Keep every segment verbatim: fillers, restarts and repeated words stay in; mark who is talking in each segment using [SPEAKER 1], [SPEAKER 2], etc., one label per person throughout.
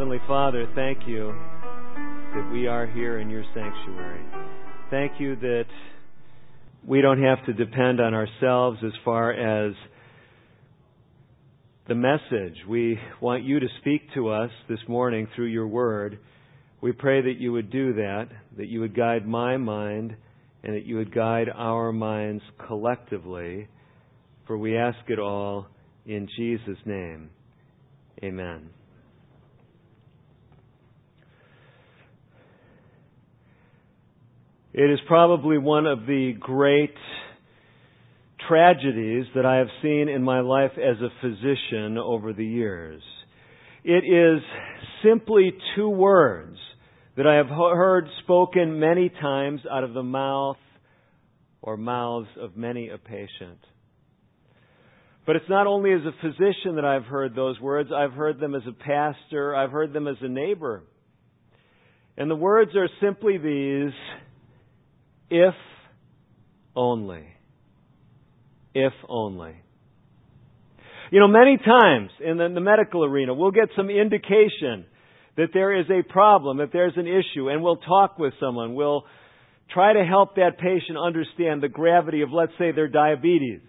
[SPEAKER 1] Heavenly Father, thank you that we are here in your sanctuary. Thank you that we don't have to depend on ourselves as far as the message. We want you to speak to us this morning through your word. We pray that you would do that, that you would guide my mind, and that you would guide our minds collectively. For we ask it all in Jesus' name. Amen. It is probably one of the great tragedies that I have seen in my life as a physician over the years. It is simply two words that I have heard spoken many times out of the mouth or mouths of many a patient. But it's not only as a physician that I've heard those words. I've heard them as a pastor. I've heard them as a neighbor. And the words are simply these: if only. If only. You know, many times in the, the medical arena, we'll get some indication that there is a problem, that there's an issue, and we'll talk with someone. We'll try to help that patient understand the gravity of, let's say, their diabetes.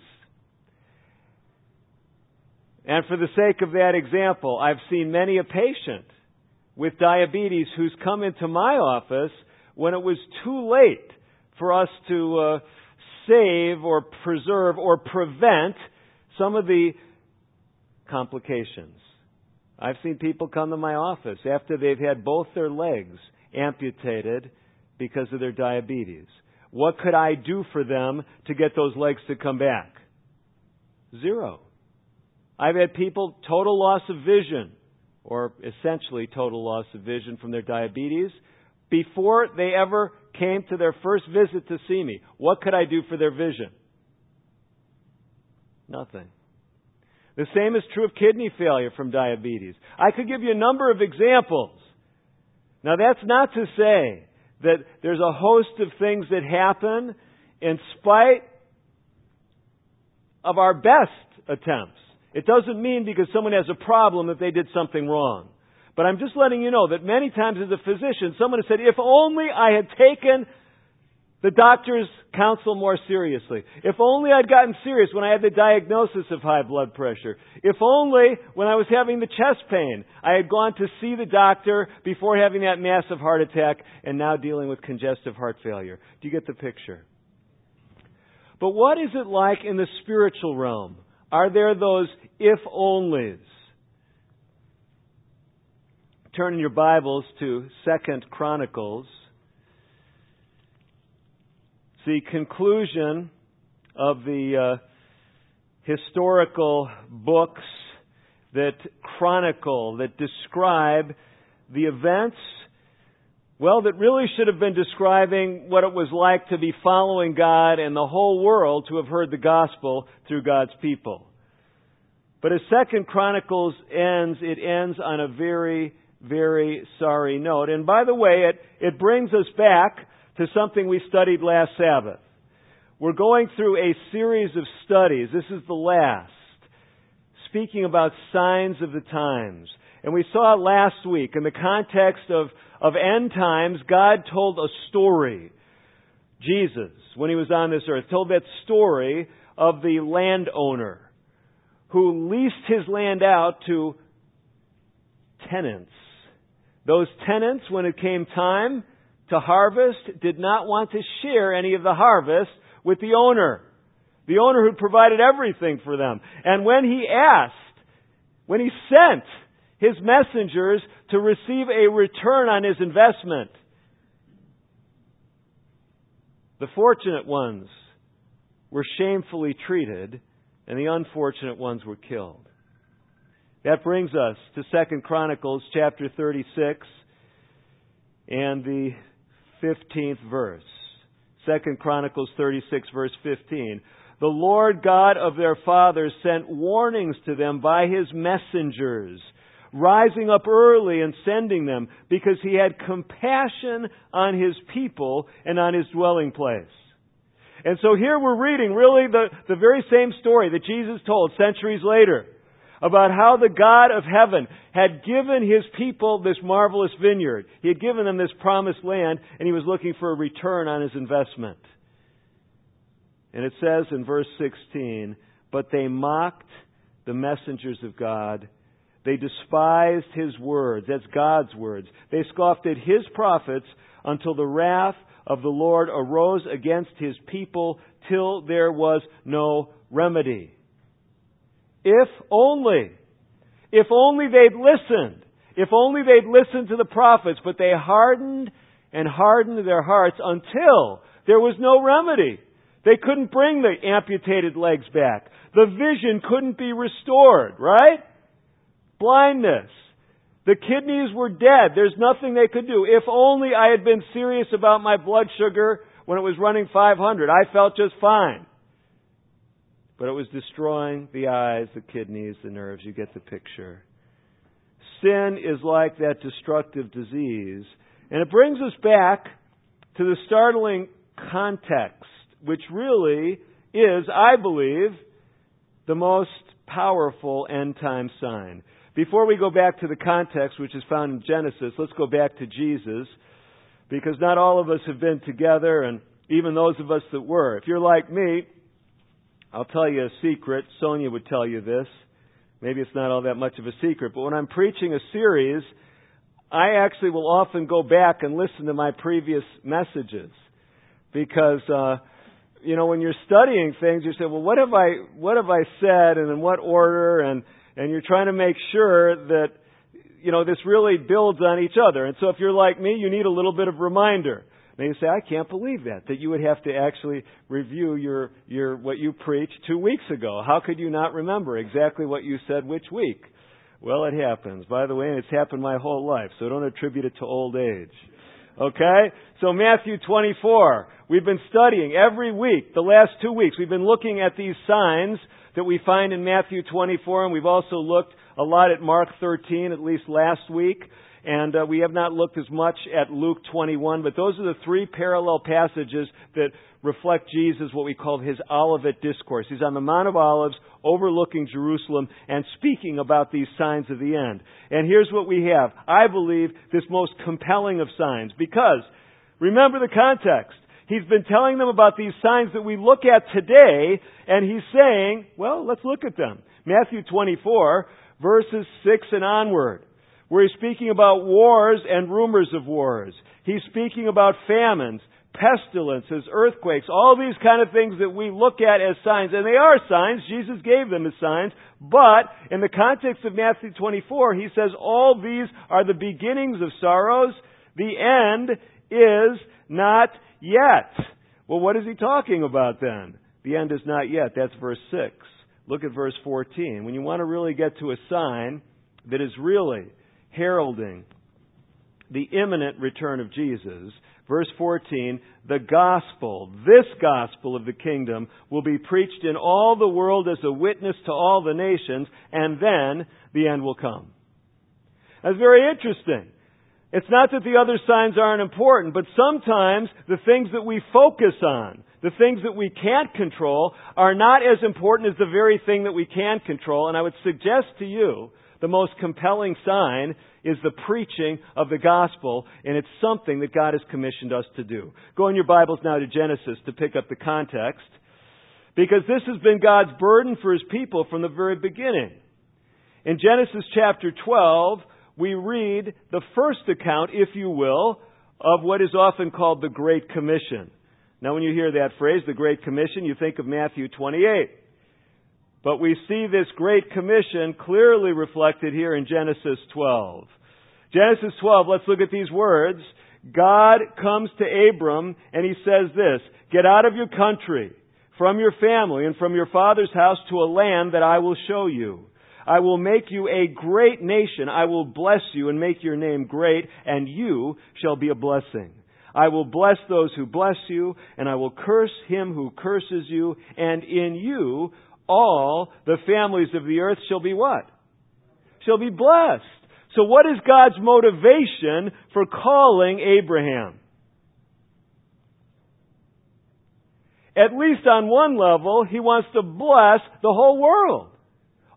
[SPEAKER 1] And for the sake of that example, I've seen many a patient with diabetes who's come into my office when it was too late for us to uh, save or preserve or prevent some of the complications. I've seen people come to my office after they've had both their legs amputated because of their diabetes. What could I do for them to get those legs to come back? Zero. I've had people total loss of vision, or essentially total loss of vision from their diabetes, before they ever came to their first visit to see me. What could I do for their vision? Nothing. The same is true of kidney failure from diabetes. I could give you a number of examples. Now, that's not to say that there's a host of things that happen in spite of our best attempts. It doesn't mean because someone has a problem that they did something wrong. But I'm just letting you know that many times as a physician, someone has said, if only I had taken the doctor's counsel more seriously. If only I'd gotten serious when I had the diagnosis of high blood pressure. If only when I was having the chest pain, I had gone to see the doctor before having that massive heart attack and now dealing with congestive heart failure. Do you get the picture? But what is it like in the spiritual realm? Are there those if-onlys? Turn in your Bibles to Second Chronicles. The conclusion of the uh, historical books that chronicle, that describe the events, well, that really should have been describing what it was like to be following God and the whole world to have heard the gospel through God's people. But as Second Chronicles ends, it ends on a very, very sorry note. And by the way, it, it brings us back to something we studied last Sabbath. We're going through a series of studies. This is the last, speaking about signs of the times. And we saw last week, in the context of, of end times, God told a story. Jesus, when He was on this earth, told that story of the landowner who leased his land out to tenants. Those tenants, when it came time to harvest, did not want to share any of the harvest with the owner. The owner who provided everything for them. And when he asked, when he sent his messengers to receive a return on his investment, the fortunate ones were shamefully treated and the unfortunate ones were killed. That brings us to Second Chronicles chapter thirty-six and the fifteenth verse. Second Chronicles thirty-six, verse fifteen. The Lord God of their fathers sent warnings to them by His messengers, rising up early and sending them, because He had compassion on His people and on His dwelling place. And so here we're reading really the, the very same story that Jesus told centuries later about how the God of heaven had given His people this marvelous vineyard. He had given them this promised land, and He was looking for a return on His investment. And it says in verse sixteen, "But they mocked the messengers of God. They despised His words." That's God's words. "They scoffed at His prophets until the wrath of the Lord arose against His people till there was no remedy." If only, if only they'd listened, if only they'd listened to the prophets, but they hardened and hardened their hearts until there was no remedy. They couldn't bring the amputated legs back. The vision couldn't be restored, right? Blindness. The kidneys were dead. There's nothing they could do. If only I had been serious about my blood sugar when it was running five hundred. I felt just fine. But it was destroying the eyes, the kidneys, the nerves. You get the picture. Sin is like that destructive disease. And it brings us back to the startling context, which really is, I believe, the most powerful end-time sign. Before we go back to the context, which is found in Genesis, let's go back to Jesus, because not all of us have been together, and even those of us that were. If you're like me, I'll tell you a secret. Sonia would tell you this. Maybe it's not all that much of a secret, but when I'm preaching a series, I actually will often go back and listen to my previous messages, because uh, you know, when you're studying things, you say, well, what have I what have I said, and in what order, and and you're trying to make sure that, you know, this really builds on each other. And so if you're like me, you need a little bit of reminder. And you say, I can't believe that, that you would have to actually review your, your, what you preached two weeks ago. How could you not remember exactly what you said which week? Well, it happens. By the way, and it's happened my whole life, so don't attribute it to old age. Okay? So Matthew twenty-four. We've been studying every week, the last two weeks. We've been looking at these signs that we find in Matthew twenty-four, and we've also looked a lot at Mark thirteen, at least last week. And uh, we have not looked as much at Luke twenty-one, but those are the three parallel passages that reflect Jesus, what we call His Olivet Discourse. He's on the Mount of Olives, overlooking Jerusalem, and speaking about these signs of the end. And here's what we have. I believe this most compelling of signs, because, remember the context. He's been telling them about these signs that we look at today, and He's saying, well, let's look at them. Matthew twenty-four, verses six and onward, where He's speaking about wars and rumors of wars. He's speaking about famines, pestilences, earthquakes, all these kind of things that we look at as signs. And they are signs. Jesus gave them as signs. But in the context of Matthew twenty-four, He says all these are the beginnings of sorrows. The end is not yet. Well, what is He talking about then? The end is not yet. That's verse six. Look at verse fourteen. When you want to really get to a sign that is really heralding the imminent return of Jesus, verse fourteen, the gospel, this gospel of the kingdom, will be preached in all the world as a witness to all the nations, and then the end will come. That's very interesting. It's not that the other signs aren't important, but sometimes the things that we focus on, the things that we can't control, are not as important as the very thing that we can control. And I would suggest to you the most compelling sign is the preaching of the gospel, and it's something that God has commissioned us to do. Go in your Bibles now to Genesis to pick up the context, because this has been God's burden for His people from the very beginning. In Genesis chapter twelve, we read the first account, if you will, of what is often called the Great Commission. Now, when you hear that phrase, the Great Commission, you think of Matthew twenty-eight. But we see this Great Commission clearly reflected here in Genesis twelve. Genesis twelve, let's look at these words. God comes to Abram and He says this, "Get out of your country, from your family, and from your father's house to a land that I will show you. I will make you a great nation. I will bless you and make your name great, and you shall be a blessing. I will bless those who bless you, and I will curse him who curses you, and in you all the families of the earth shall be what? Shall be blessed." So what is God's motivation for calling Abraham? At least on one level, He wants to bless the whole world.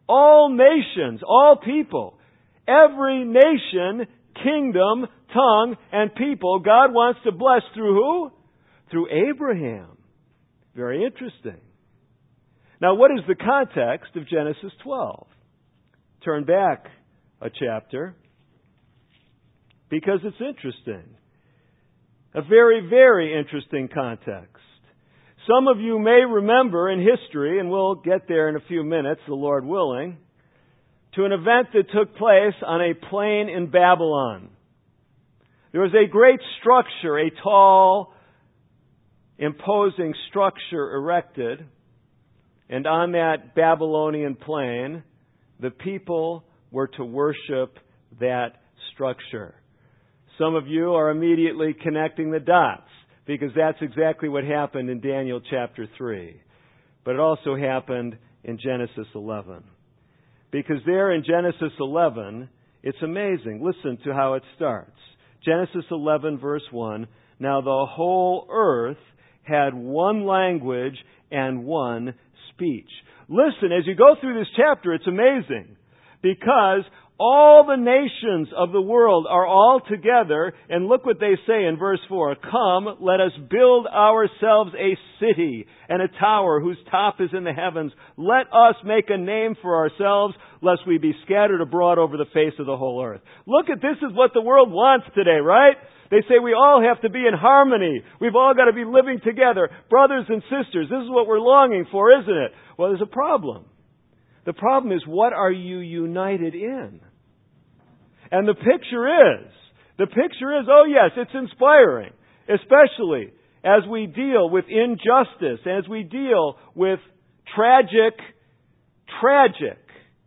[SPEAKER 1] all nations, all people, every nation, kingdom, tongue, and people, God wants to bless through who? Through Abraham. Very interesting. Now, what is the context of Genesis twelve? Turn back a chapter, because it's interesting. A very, very interesting context. Some of you may remember in history, and we'll get there in a few minutes, the Lord willing, to an event that took place on a plain in Babylon. There was a great structure, a tall, imposing structure erected, and on that Babylonian plain, the people were to worship that structure. Some of you are immediately connecting the dots, because that's exactly what happened in Daniel chapter three. But it also happened in Genesis eleven. Because there in Genesis eleven, it's amazing. Listen to how it starts. Genesis eleven verse one, now the whole earth had one language and one speech. Listen, as you go through this chapter, it's amazing. Because all the nations of the world are all together, and look what they say in verse four. Come, let us build ourselves a city and a tower whose top is in the heavens. Let us make a name for ourselves, lest we be scattered abroad over the face of the whole earth. Look at this is what the world wants today, right? They say we all have to be in harmony. We've all got to be living together. Brothers and sisters, this is what we're longing for, isn't it? Well, there's a problem. The problem is, what are you united in? And the picture is, the picture is, oh yes, it's inspiring, especially as we deal with injustice, as we deal with tragic, tragic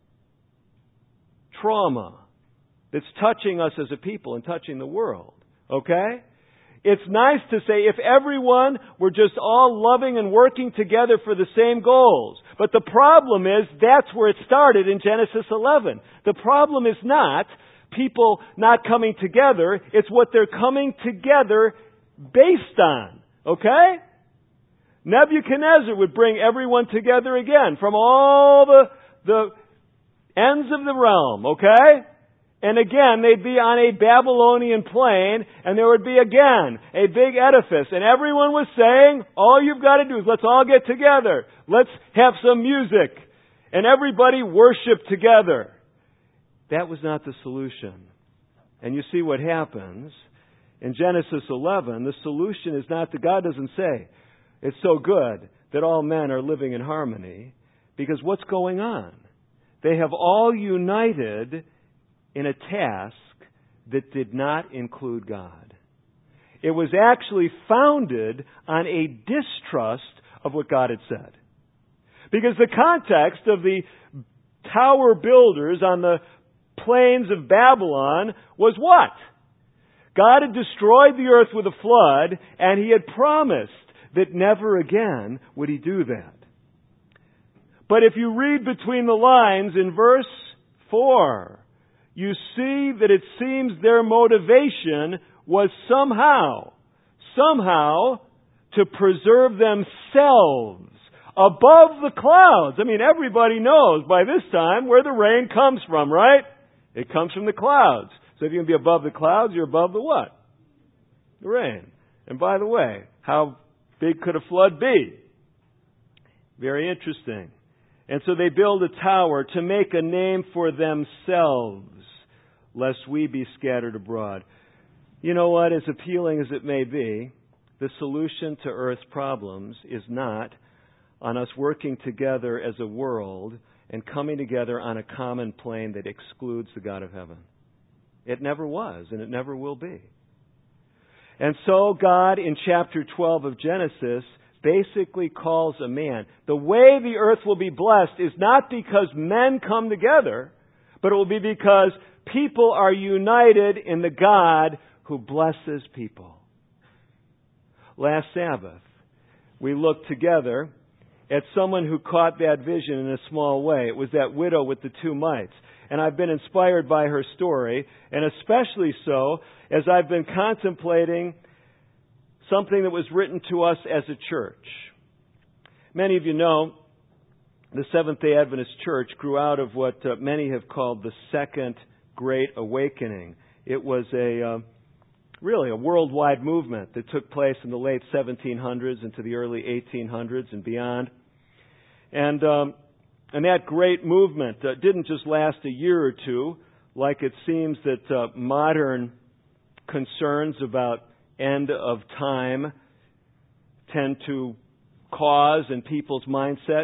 [SPEAKER 1] trauma that's touching us as a people and touching the world. Okay? It's nice to say if everyone were just all loving and working together for the same goals. But the problem is, that's where it started in Genesis eleven. The problem is not people not coming together. It's what they're coming together based on. Okay? Nebuchadnezzar would bring everyone together again from all the, the ends of the realm. Okay? And again, they'd be on a Babylonian plain, and there would be again a big edifice. And everyone was saying, all you've got to do is let's all get together. Let's have some music. And everybody worship together. That was not the solution. And you see what happens in Genesis eleven. The solution is not that God doesn't say, it's so good that all men are living in harmony. Because what's going on? They have all united in a task that did not include God. It was actually founded on a distrust of what God had said. Because the context of the tower builders on the plains of Babylon was what? God had destroyed the earth with a flood, and He had promised that never again would He do that. But if you read between the lines in verse four, you see that it seems their motivation was somehow, somehow to preserve themselves above the clouds. I mean, everybody knows by this time where the rain comes from, right? It comes from the clouds. So if you can be above the clouds, you're above the what? The rain. And by the way, how big could a flood be? Very interesting. And so they build a tower to make a name for themselves, lest we be scattered abroad. You know what? As appealing as it may be, the solution to Earth's problems is not on us working together as a world and coming together on a common plane that excludes the God of heaven. It never was, and it never will be. And so God, in chapter twelve of Genesis, basically calls a man. The way the earth will be blessed is not because men come together, but it will be because people are united in the God who blesses people. Last Sabbath, we looked together at someone who caught that vision in a small way. It was that widow with the two mites. And I've been inspired by her story, and especially so as I've been contemplating something that was written to us as a church. Many of you know the Seventh-day Adventist Church grew out of what uh, many have called the Second Great Awakening. It was a uh, really a worldwide movement that took place in the late seventeen hundreds into the early eighteen hundreds and beyond. And um, and that great movement uh, didn't just last a year or two, like it seems that uh, modern concerns about end of time tend to cause in people's mindset.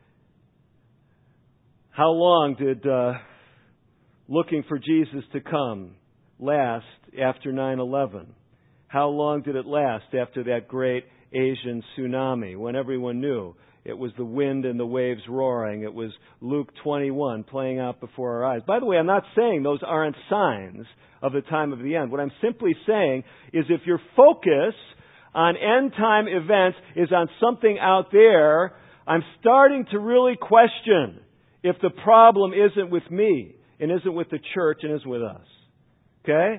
[SPEAKER 1] How long did uh, looking for Jesus to come last after nine eleven? How long did it last after that great Asian tsunami when everyone knew it was the wind and the waves roaring? It was Luke twenty-one playing out before our eyes. By the way, I'm not saying those aren't signs of the time of the end. What I'm simply saying is if your focus on end time events is on something out there, I'm starting to really question if the problem isn't with me and isn't with the church and isn't with us. Okay?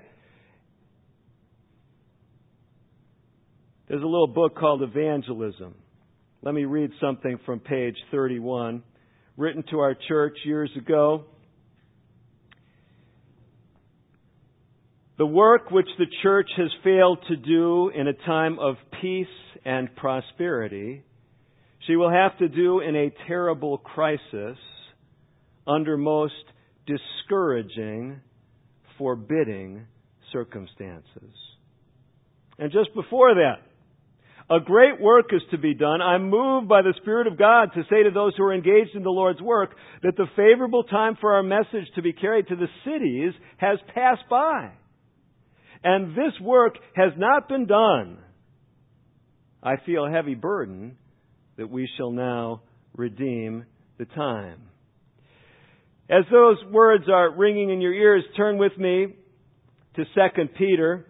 [SPEAKER 1] There's a little book called Evangelism. Let me read something from page thirty-one, written to our church years ago. The work which the church has failed to do in a time of peace and prosperity, she will have to do in a terrible crisis under most discouraging, forbidding circumstances. And just before that, a great work is to be done. I'm moved by the Spirit of God to say to those who are engaged in the Lord's work that the favorable time for our message to be carried to the cities has passed by. And this work has not been done. I feel a heavy burden that we shall now redeem the time. As those words are ringing in your ears, turn with me to Second Peter.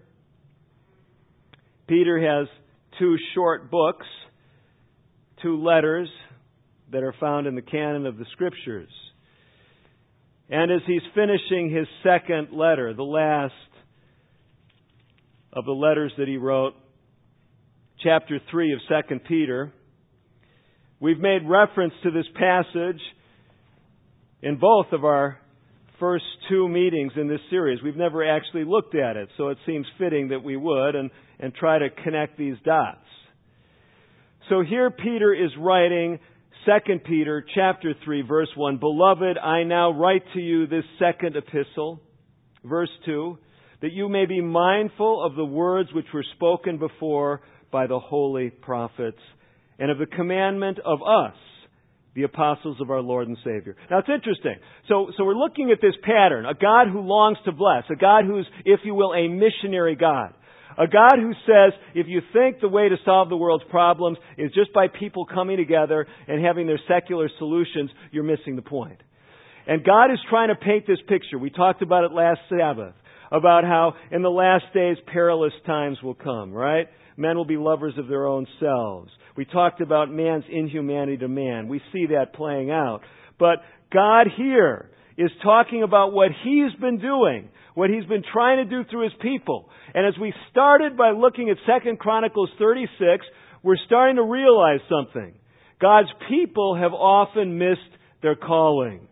[SPEAKER 1] Peter has two short books, two letters that are found in the canon of the Scriptures. And as he's finishing his second letter, the last of the letters that he wrote, chapter three of Second Peter, we've made reference to this passage in both of our first two meetings in this series. We've never actually looked at it, so it seems fitting that we would and, and try to connect these dots. So here Peter is writing Second Peter chapter three, verse one, Beloved, I now write to you this second epistle, verse two, that you may be mindful of the words which were spoken before by the holy prophets, and of the commandment of us, the apostles of our Lord and Savior. Now it's interesting. So, so we're looking at this pattern. A God who longs to bless. A God who's, if you will, a missionary God. A God who says, if you think the way to solve the world's problems is just by people coming together and having their secular solutions, you're missing the point. And God is trying to paint this picture. We talked about it last Sabbath, about how in the last days perilous times will come, right? Men will be lovers of their own selves. We talked about man's inhumanity to man. We see that playing out. But God here is talking about what He's been doing, what He's been trying to do through His people. And as we started by looking at Second Chronicles thirty-six, we're starting to realize something. God's people have often missed their calling.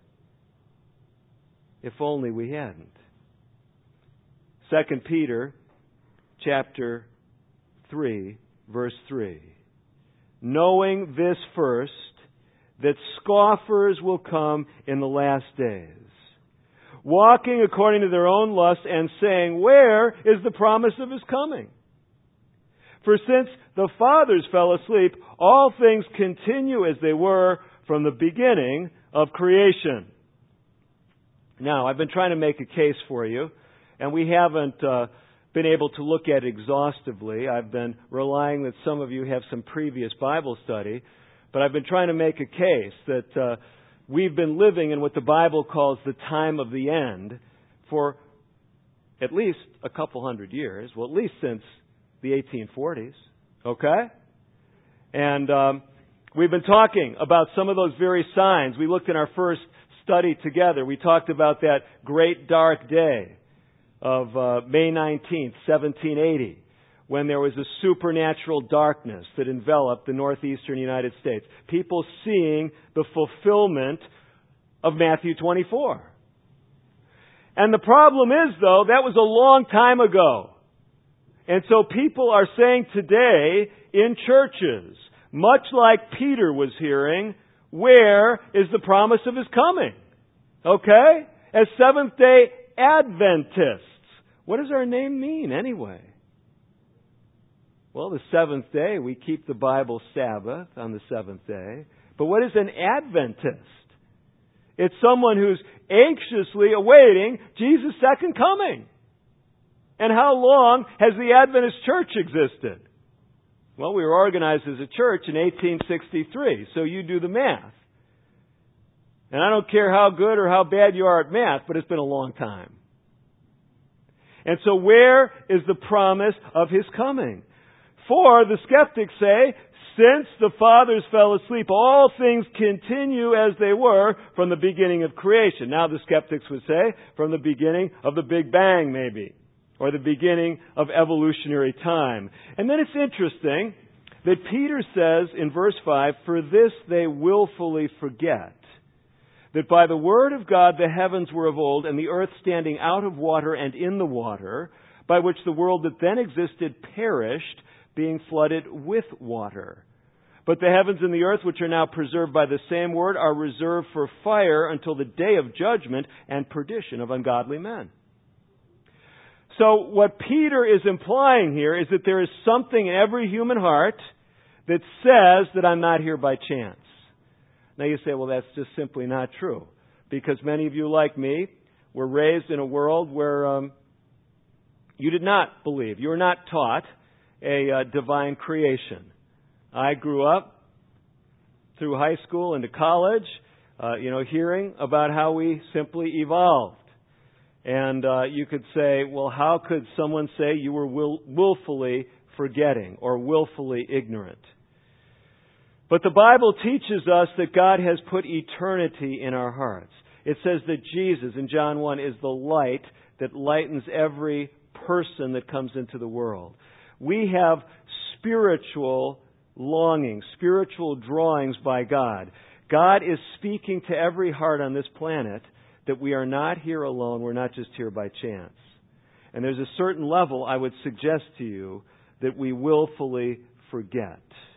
[SPEAKER 1] If only we hadn't. Second Peter chapter three, verse three. Knowing this first, that scoffers will come in the last days, walking according to their own lust and saying, Where is the promise of His coming? For since the fathers fell asleep, all things continue as they were from the beginning of creation. Now, I've been trying to make a case for you, and we haven't uh, been able to look at it exhaustively. I've been relying that some of you have some previous Bible study, but I've been trying to make a case that uh, we've been living in what the Bible calls the time of the end for at least a couple hundred years, well, at least since the eighteen forties, okay? And um, we've been talking about some of those very signs. We looked in our first study together. We talked about that great dark day of uh, May nineteenth, seventeen eighty, when there was a supernatural darkness that enveloped the northeastern United States. People seeing the fulfillment of Matthew twenty-four. And the problem is, though, that was a long time ago. And so people are saying today in churches, much like Peter was hearing, where is the promise of His coming? Okay? As Seventh-day Adventists. What does our name mean anyway? Well, the seventh day, we keep the Bible Sabbath on the seventh day. But what is an Adventist? It's someone who's anxiously awaiting Jesus' second coming. And how long has the Adventist church existed? Well, we were organized as a church in eighteen sixty-three, so you do the math. And I don't care how good or how bad you are at math, but it's been a long time. And so where is the promise of His coming? For the skeptics say, since the fathers fell asleep, all things continue as they were from the beginning of creation. Now the skeptics would say, from the beginning of the Big Bang maybe, or the beginning of evolutionary time. And then it's interesting that Peter says in verse five, for this they willfully forget, that by the word of God the heavens were of old, and the earth standing out of water and in the water, by which the world that then existed perished, being flooded with water. But the heavens and the earth, which are now preserved by the same word, are reserved for fire until the day of judgment and perdition of ungodly men. So what Peter is implying here is that there is something in every human heart that says that I'm not here by chance. Now you say, well, that's just simply not true. Because many of you, like me, were raised in a world where um, you did not believe. You were not taught a uh, divine creation. I grew up through high school into college, uh, you know, hearing about how we simply evolved. And uh, you could say, well, how could someone say you were will- willfully forgetting or willfully ignorant? But the Bible teaches us that God has put eternity in our hearts. It says that Jesus, in John one, is the light that lightens every person that comes into the world. We have spiritual longings, spiritual drawings by God. God is speaking to every heart on this planet that we are not here alone. We're not just here by chance. And there's a certain level, I would suggest to you, that we willfully forget.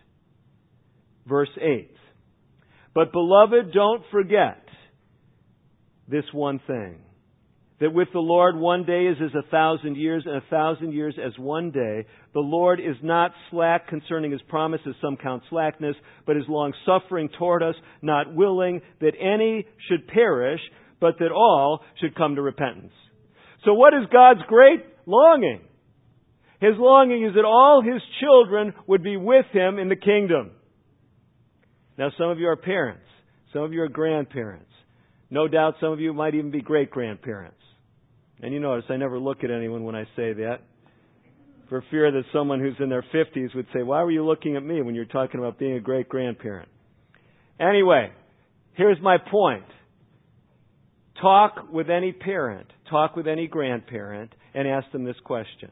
[SPEAKER 1] Verse eight. But beloved, don't forget this one thing, that with the Lord one day is as a thousand years, and a thousand years as one day. The Lord is not slack concerning His promise, as some count slackness, but is long-suffering toward us, not willing that any should perish, but that all should come to repentance. So what is God's great longing? His longing is that all His children would be with Him in the kingdom. Now, some of you are parents. Some of you are grandparents. No doubt some of you might even be great-grandparents. And you notice I never look at anyone when I say that, for fear that someone who's in their fifties would say, why were you looking at me when you're talking about being a great-grandparent? Anyway, here's my point. Talk with any parent, talk with any grandparent, and ask them this question.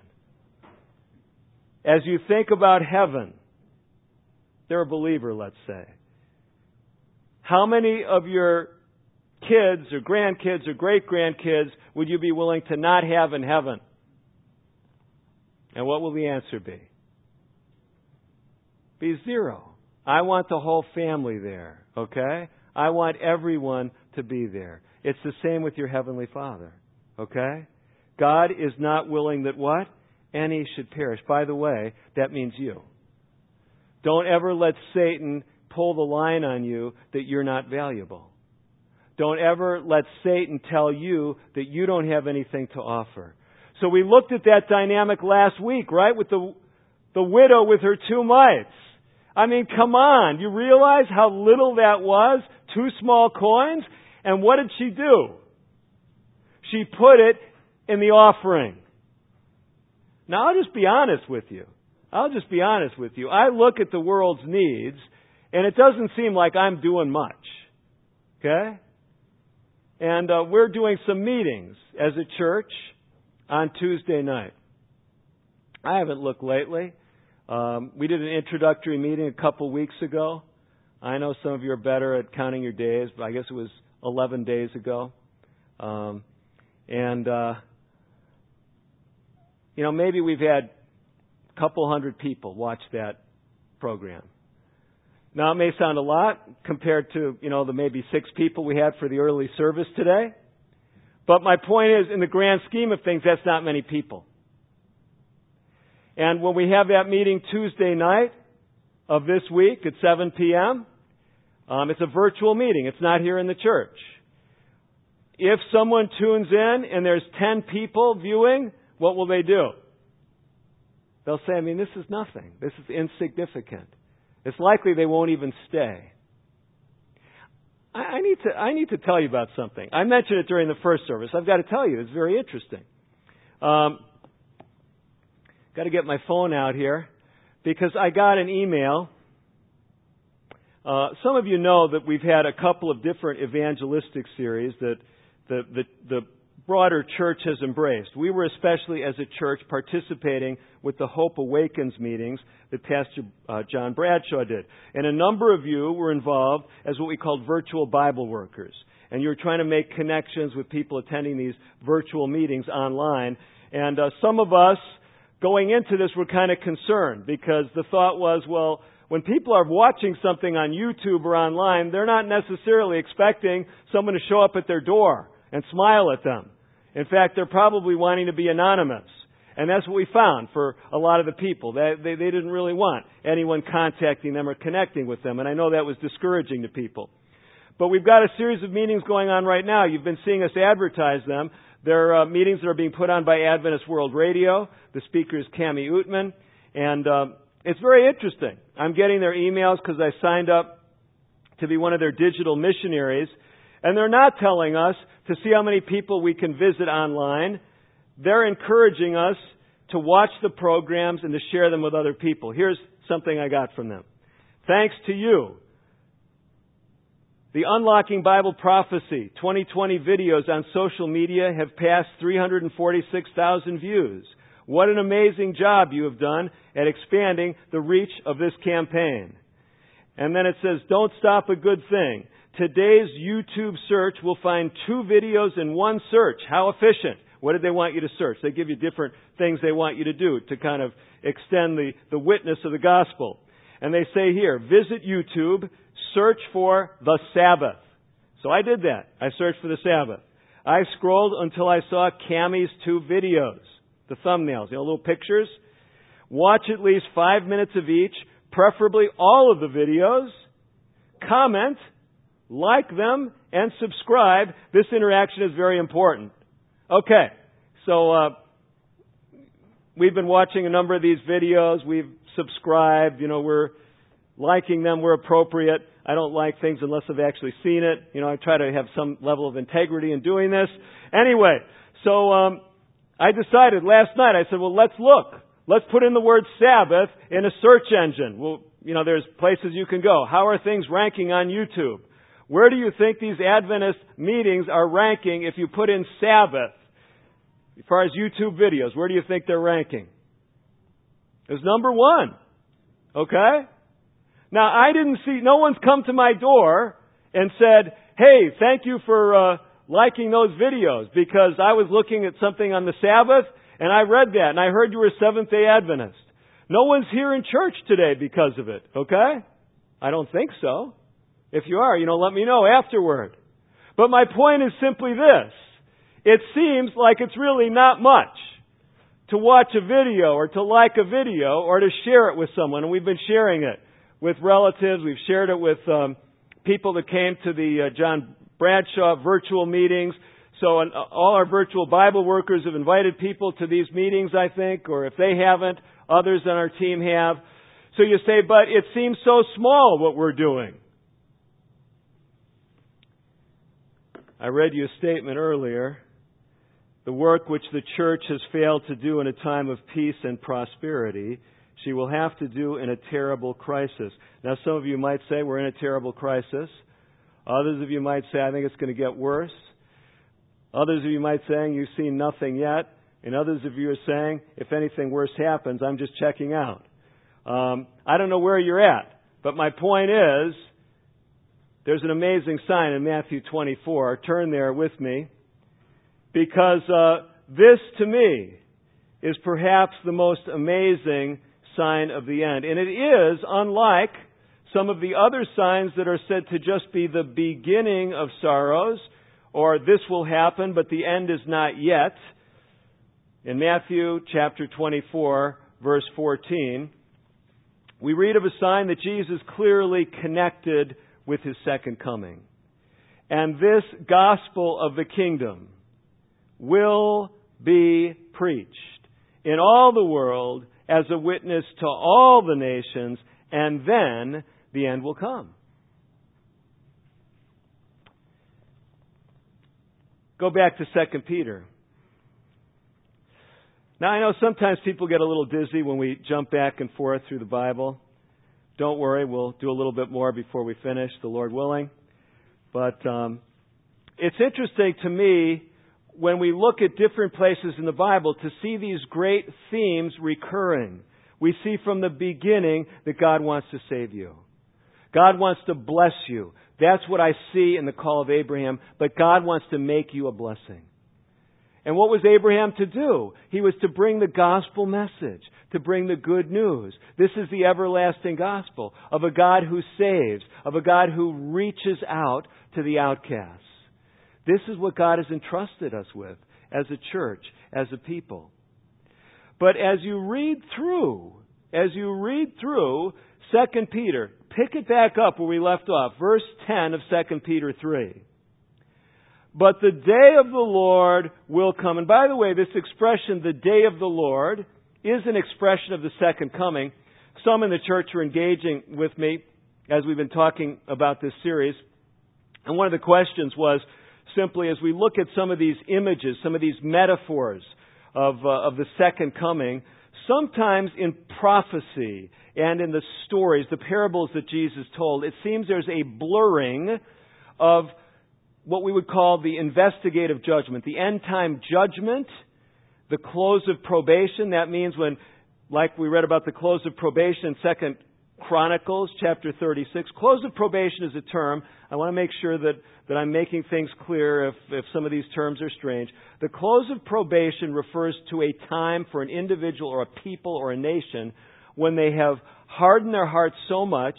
[SPEAKER 1] As you think about heaven, they're a believer, let's say. How many of your kids or grandkids or great-grandkids would you be willing to not have in heaven? And what will the answer be? Be zero. I want the whole family there, okay? I want everyone to be there. It's the same with your Heavenly Father, okay? God is not willing that what? Any should perish. By the way, that means you. Don't ever let Satan pull the line on you that you're not valuable. Don't ever let Satan tell you that you don't have anything to offer. So we looked at that dynamic last week, right? With the, the widow with her two mites. I mean, come on. You realize how little that was? Two small coins? And what did she do? She put it in the offering. Now, I'll just be honest with you. I'll just be honest with you. I look at the world's needs, and it doesn't seem like I'm doing much. Okay? And uh, we're doing some meetings as a church on Tuesday night. I haven't looked lately. Um, we did an introductory meeting a couple weeks ago. I know some of you are better at counting your days, but I guess it was eleven days ago. Um, and, uh, you know, maybe we've had a couple hundred people watch that program. Now, it may sound a lot compared to, you know, the maybe six people we had for the early service today. But my point is, in the grand scheme of things, that's not many people. And when we have that meeting Tuesday night of this week at seven p.m., um, it's a virtual meeting. It's not here in the church. If someone tunes in and there's ten people viewing, what will they do? They'll say, I mean, this is nothing. This is insignificant. It's likely they won't even stay. I, I need to I need to tell you about something. I mentioned it during the first service. I've got to tell you, it's very interesting. Um, got to get my phone out here because I got an email. Uh, some of you know that we've had a couple of different evangelistic series that the, the, the broader church has embraced. We were especially, as a church, participating with the Hope Awakens meetings that Pastor uh, John Bradshaw did. And a number of you were involved as what we called virtual Bible workers. And you were trying to make connections with people attending these virtual meetings online. And uh, some of us, going into this, were kind of concerned because the thought was, well, when people are watching something on YouTube or online, they're not necessarily expecting someone to show up at their door and smile at them. In fact, they're probably wanting to be anonymous. And that's what we found for a lot of the people. They, they, they didn't really want anyone contacting them or connecting with them. And I know that was discouraging to people. But we've got a series of meetings going on right now. You've been seeing us advertise them. They're uh, meetings that are being put on by Adventist World Radio. The speaker is Cami Utman. And uh, it's very interesting. I'm getting their emails because I signed up to be one of their digital missionaries. And they're not telling us to see how many people we can visit online. They're encouraging us to watch the programs and to share them with other people. Here's something I got from them. Thanks to you, the Unlocking Bible Prophecy twenty twenty videos on social media have passed three hundred forty-six thousand views. What an amazing job you have done at expanding the reach of this campaign. And then it says, don't stop a good thing. Today's YouTube search will find two videos in one search. How efficient. What did they want you to search? They give you different things they want you to do to kind of extend the, the witness of the gospel. And they say here, visit YouTube, search for the Sabbath. So I did that. I searched for the Sabbath. I scrolled until I saw Cami's two videos, the thumbnails, you know, little pictures. Watch at least five minutes of each, preferably all of the videos. Comment, like them, and subscribe. This interaction is very important. Okay, so uh, we've been watching a number of these videos. We've subscribed. You know, we're liking them. We're appropriate. I don't like things unless I've actually seen it. You know, I try to have some level of integrity in doing this. Anyway, so um, I decided last night, I said, well, let's look. Let's put in the word Sabbath in a search engine. Well, you know, there's places you can go. How are things ranking on YouTube? Where do you think these Adventist meetings are ranking if you put in Sabbath? As far as YouTube videos, where do you think they're ranking? It's number one. Okay? Now, I didn't see, no one's come to my door and said, hey, thank you for uh, liking those videos because I was looking at something on the Sabbath and I read that and I heard you were Seventh-day Adventist. No one's here in church today because of it. Okay? I don't think so. If you are, you know, let me know afterward. But my point is simply this. It seems like it's really not much to watch a video or to like a video or to share it with someone. And we've been sharing it with relatives. We've shared it with um, people that came to the uh, John Bradshaw virtual meetings. So uh, all our virtual Bible workers have invited people to these meetings, I think, or if they haven't, others on our team have. So you say, but it seems so small what we're doing. I read you a statement earlier. The work which the church has failed to do in a time of peace and prosperity, she will have to do in a terrible crisis. Now, some of you might say we're in a terrible crisis. Others of you might say, I think it's going to get worse. Others of you might say, you've seen nothing yet. And others of you are saying, if anything worse happens, I'm just checking out. Um, I don't know where you're at, but my point is, there's an amazing sign in Matthew twenty-four. Turn there with me, because uh, this, to me, is perhaps the most amazing sign of the end. And it is unlike some of the other signs that are said to just be the beginning of sorrows, or this will happen, but the end is not yet. In Matthew chapter twenty-four, verse fourteen, we read of a sign that Jesus clearly connected with His second coming. And this gospel of the kingdom will be preached in all the world as a witness to all the nations, and then the end will come. Go back to Second Peter. Now, I know sometimes people get a little dizzy when we jump back and forth through the Bible. Don't worry, we'll do a little bit more before we finish, the Lord willing. But um, it's interesting to me when we look at different places in the Bible to see these great themes recurring. We see from the beginning that God wants to save you. God wants to bless you. That's what I see in the call of Abraham. But God wants to make you a blessing. And what was Abraham to do? He was to bring the gospel message, to bring the good news. This is the everlasting gospel of a God who saves, of a God who reaches out to the outcasts. This is what God has entrusted us with as a church, as a people. But as you read through, as you read through Second Peter, pick it back up where we left off, verse ten of Second Peter three. But the day of the Lord will come. And by the way, this expression, the day of the Lord, is an expression of the second coming. Some in the church are engaging with me as we've been talking about this series. And one of the questions was simply, as we look at some of these images, some of these metaphors of, uh, of the second coming, sometimes in prophecy and in the stories, the parables that Jesus told, it seems there's a blurring of what we would call the investigative judgment, the end-time judgment, the close of probation. That means when, like we read about the close of probation in Second Chronicles chapter thirty-six, close of probation is a term. I want to make sure that, that I'm making things clear if, if some of these terms are strange. The close of probation refers to a time for an individual or a people or a nation when they have hardened their hearts so much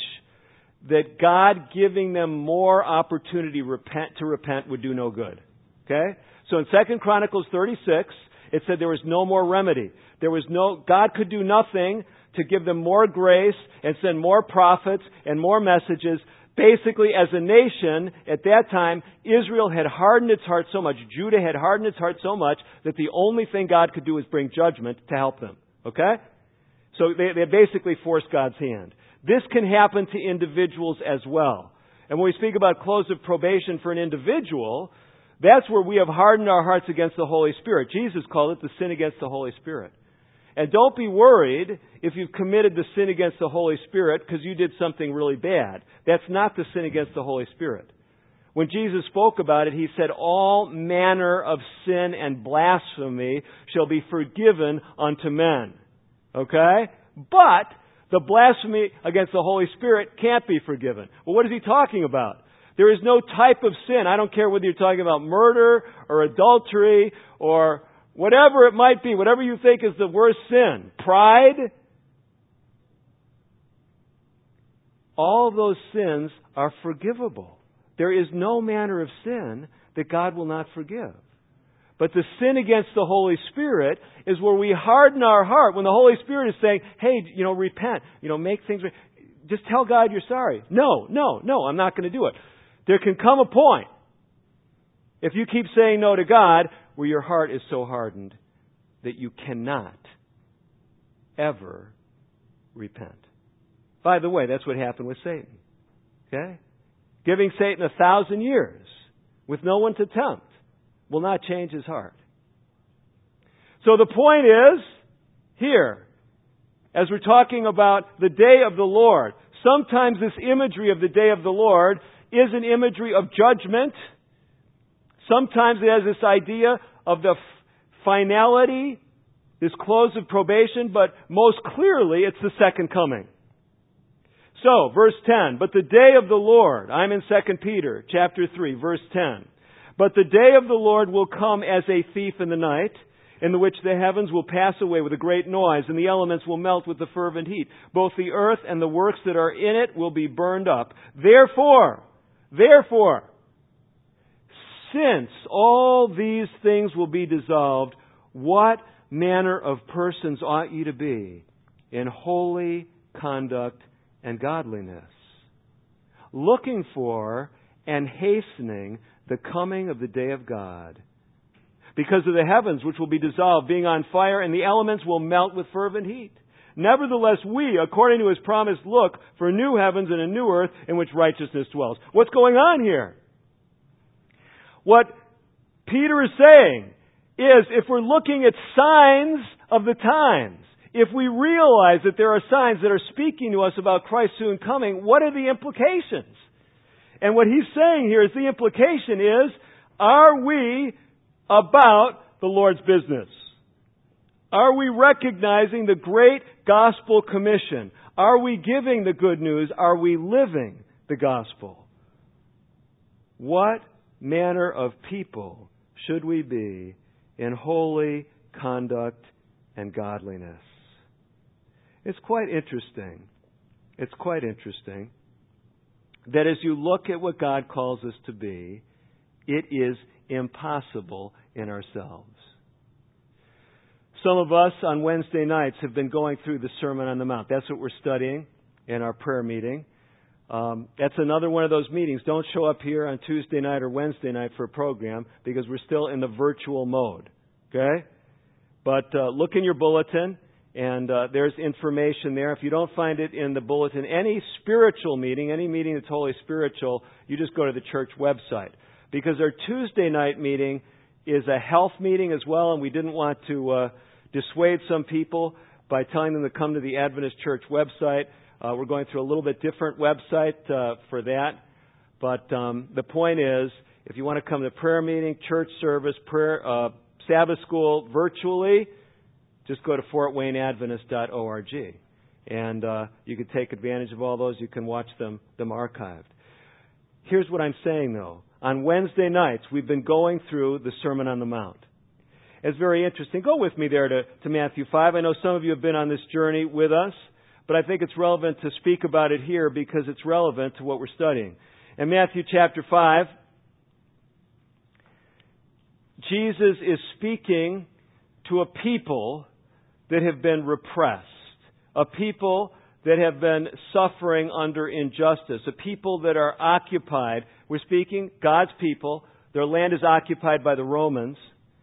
[SPEAKER 1] that God giving them more opportunity repent, to repent would do no good. Okay? So in Second Chronicles thirty-six, it said there was no more remedy. There was no, God could do nothing to give them more grace and send more prophets and more messages. Basically, as a nation, at that time, Israel had hardened its heart so much, Judah had hardened its heart so much, that the only thing God could do was bring judgment to help them. Okay? So they, they basically forced God's hand. This can happen to individuals as well. And when we speak about close of probation for an individual, that's where we have hardened our hearts against the Holy Spirit. Jesus called it the sin against the Holy Spirit. And don't be worried if you've committed the sin against the Holy Spirit because you did something really bad. That's not the sin against the Holy Spirit. When Jesus spoke about it, He said, all manner of sin and blasphemy shall be forgiven unto men. Okay? But the blasphemy against the Holy Spirit can't be forgiven. Well, what is He talking about? There is no type of sin. I don't care whether you're talking about murder or adultery or whatever it might be, whatever you think is the worst sin. Pride. All of those sins are forgivable. There is no manner of sin that God will not forgive. But the sin against the Holy Spirit is where we harden our heart. When the Holy Spirit is saying, hey, you know, repent, you know, make things right. Just tell God you're sorry. No, no, no, I'm not going to do it. There can come a point, if you keep saying no to God, where your heart is so hardened that you cannot ever repent. By the way, that's what happened with Satan. Okay? Giving Satan a thousand years with no one to tempt will not change his heart. So the point is, here, as we're talking about the day of the Lord, sometimes this imagery of the day of the Lord is an imagery of judgment. Sometimes it has this idea of the f- finality, this close of probation, but most clearly it's the second coming. So, verse ten, but the day of the Lord, I'm in Second Peter chapter three, verse ten. But the day of the Lord will come as a thief in the night, in the which the heavens will pass away with a great noise, and the elements will melt with the fervent heat. Both the earth and the works that are in it will be burned up. Therefore, therefore, since all these things will be dissolved, what manner of persons ought ye to be in holy conduct and godliness, looking for and hastening the coming of the day of God, because of the heavens which will be dissolved, being on fire, and the elements will melt with fervent heat. Nevertheless, we, according to His promise, look for new heavens and a new earth in which righteousness dwells. What's going on here? What Peter is saying is, if we're looking at signs of the times, if we realize that there are signs that are speaking to us about Christ's soon coming, what are the implications? And what he's saying here is the implication is, are we about the Lord's business? Are we recognizing the great gospel commission? Are we giving the good news? Are we living the gospel? What manner of people should we be in holy conduct and godliness? It's quite interesting. It's quite interesting that as you look at what God calls us to be, it is impossible in ourselves. Some of us on Wednesday nights have been going through the Sermon on the Mount. That's what we're studying in our prayer meeting. Um, that's another one of those meetings. Don't show up here on Tuesday night or Wednesday night for a program because we're still in the virtual mode. Okay? But uh, look in your bulletin. And uh, there's information there. If you don't find it in the bulletin, any spiritual meeting, any meeting that's wholly spiritual, you just go to the church website. Because our Tuesday night meeting is a health meeting as well, and we didn't want to uh, dissuade some people by telling them to come to the Adventist Church website. Uh, we're going through a little bit different website uh, for that. But um, the point is, if you want to come to prayer meeting, church service, prayer, uh, Sabbath school virtually, just go to fort wayne adventist dot org, and uh, you can take advantage of all those. You can watch them them archived. Here's what I'm saying, though. On Wednesday nights, we've been going through the Sermon on the Mount. It's very interesting. Go with me there to, to Matthew five. I know some of you have been on this journey with us, but I think it's relevant to speak about it here because it's relevant to what we're studying. In Matthew chapter five, Jesus is speaking to a people that have been repressed, a people that have been suffering under injustice, a people that are occupied. We're speaking God's people. Their land is occupied by the Romans.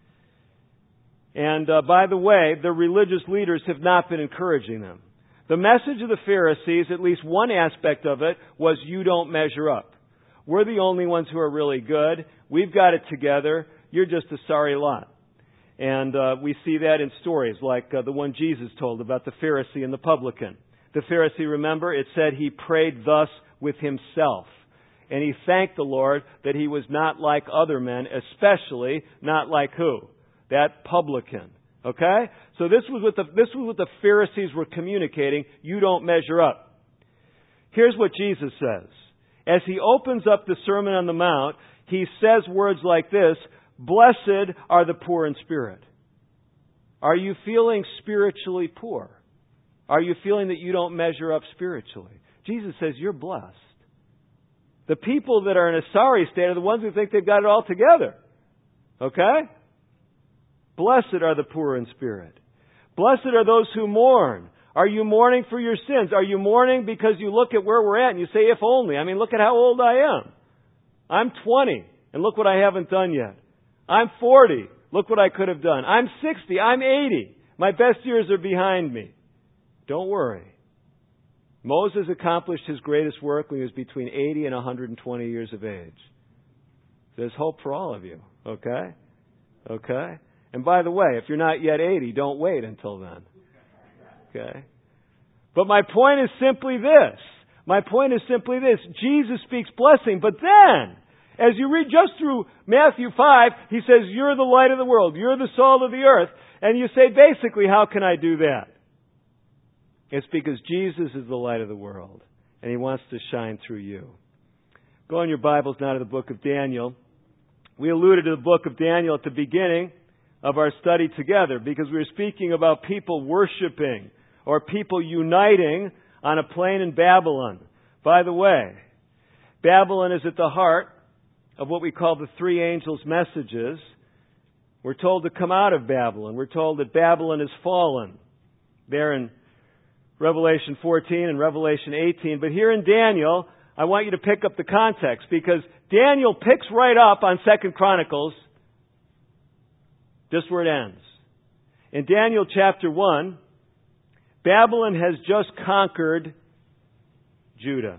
[SPEAKER 1] And uh, by the way, the religious leaders have not been encouraging them. The message of the Pharisees, at least one aspect of it, was you don't measure up. We're the only ones who are really good. We've got it together. You're just a sorry lot. And uh, we see that in stories like uh, the one Jesus told about the Pharisee and the publican. The Pharisee, remember, it said he prayed thus with himself. And he thanked the Lord that he was not like other men, especially not like who? That publican. Okay? So this was what the, this was what the Pharisees were communicating. You don't measure up. Here's what Jesus says. As he opens up the Sermon on the Mount, he says words like this: blessed are the poor in spirit. Are you feeling spiritually poor? Are you feeling that you don't measure up spiritually? Jesus says you're blessed. The people that are in a sorry state are the ones who think they've got it all together. Okay? Blessed are the poor in spirit. Blessed are those who mourn. Are you mourning for your sins? Are you mourning because you look at where we're at and you say, if only? I mean, look at how old I am. I'm twenty, and look what I haven't done yet. I'm forty. Look what I could have done. I'm sixty. I'm eighty. My best years are behind me. Don't worry. Moses accomplished his greatest work when he was between eighty and one hundred twenty years of age. There's hope for all of you. Okay? Okay? And by the way, if you're not yet eighty, don't wait until then. Okay? But my point is simply this. My point is simply this. Jesus speaks blessing, but then As you read just through Matthew five, He says, you're the light of the world. You're the salt of the earth. And you say, basically, how can I do that? It's because Jesus is the light of the world, and He wants to shine through you. Go in your Bibles now to the book of Daniel. We alluded to the book of Daniel at the beginning of our study together because we were speaking about people worshiping or people uniting on a plain in Babylon. By the way, Babylon is at the heart of what we call the three angels' messages. We're told to come out of Babylon. We're told that Babylon is fallen. There in Revelation fourteen and Revelation eighteen. But here in Daniel, I want you to pick up the context because Daniel picks right up on Second Chronicles just where it ends. In Daniel chapter one, Babylon has just conquered Judah.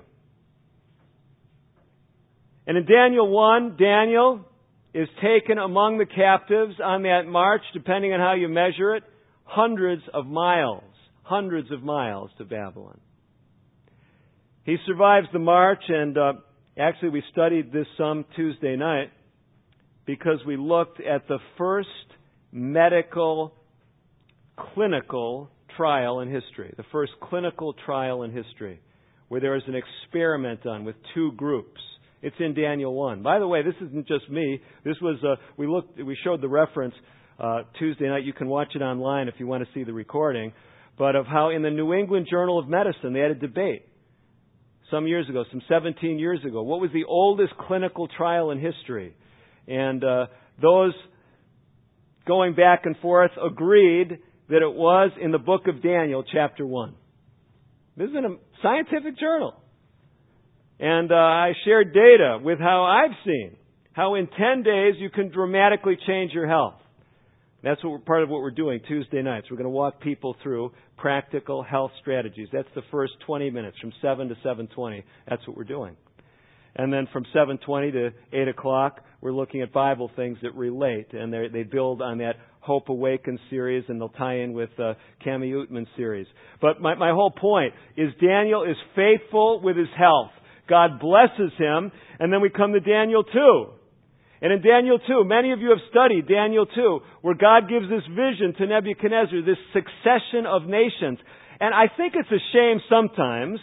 [SPEAKER 1] And in Daniel one, Daniel is taken among the captives on that march, depending on how you measure it, hundreds of miles. Hundreds of miles to Babylon. He survives the march, and uh, actually we studied this some Tuesday night because we looked at the first medical, clinical trial in history. The first clinical trial in history where there was an experiment done with two groups. It's in Daniel one. By the way, this isn't just me. This was uh, we looked. We showed the reference uh, Tuesday night. You can watch it online if you want to see the recording. But of how in the New England Journal of Medicine they had a debate some years ago, some seventeen years ago. What was the oldest clinical trial in history? And uh, those going back and forth agreed that it was in the book of Daniel, chapter one. This is in a scientific journal. And uh, I shared data with how I've seen how in ten days you can dramatically change your health. That's what we're, part of what we're doing Tuesday nights. We're going to walk people through practical health strategies. That's the first twenty minutes, from seven to seven twenty. That's what we're doing. And then from seven twenty to eight o'clock, we're looking at Bible things that relate. And they build on that Hope Awakens series, and they'll tie in with uh, Cami Utman series. But my, my whole point is Daniel is faithful with his health. God blesses him. And then we come to Daniel two. And in Daniel two, many of you have studied Daniel two, where God gives this vision to Nebuchadnezzar, this succession of nations. And I think it's a shame sometimes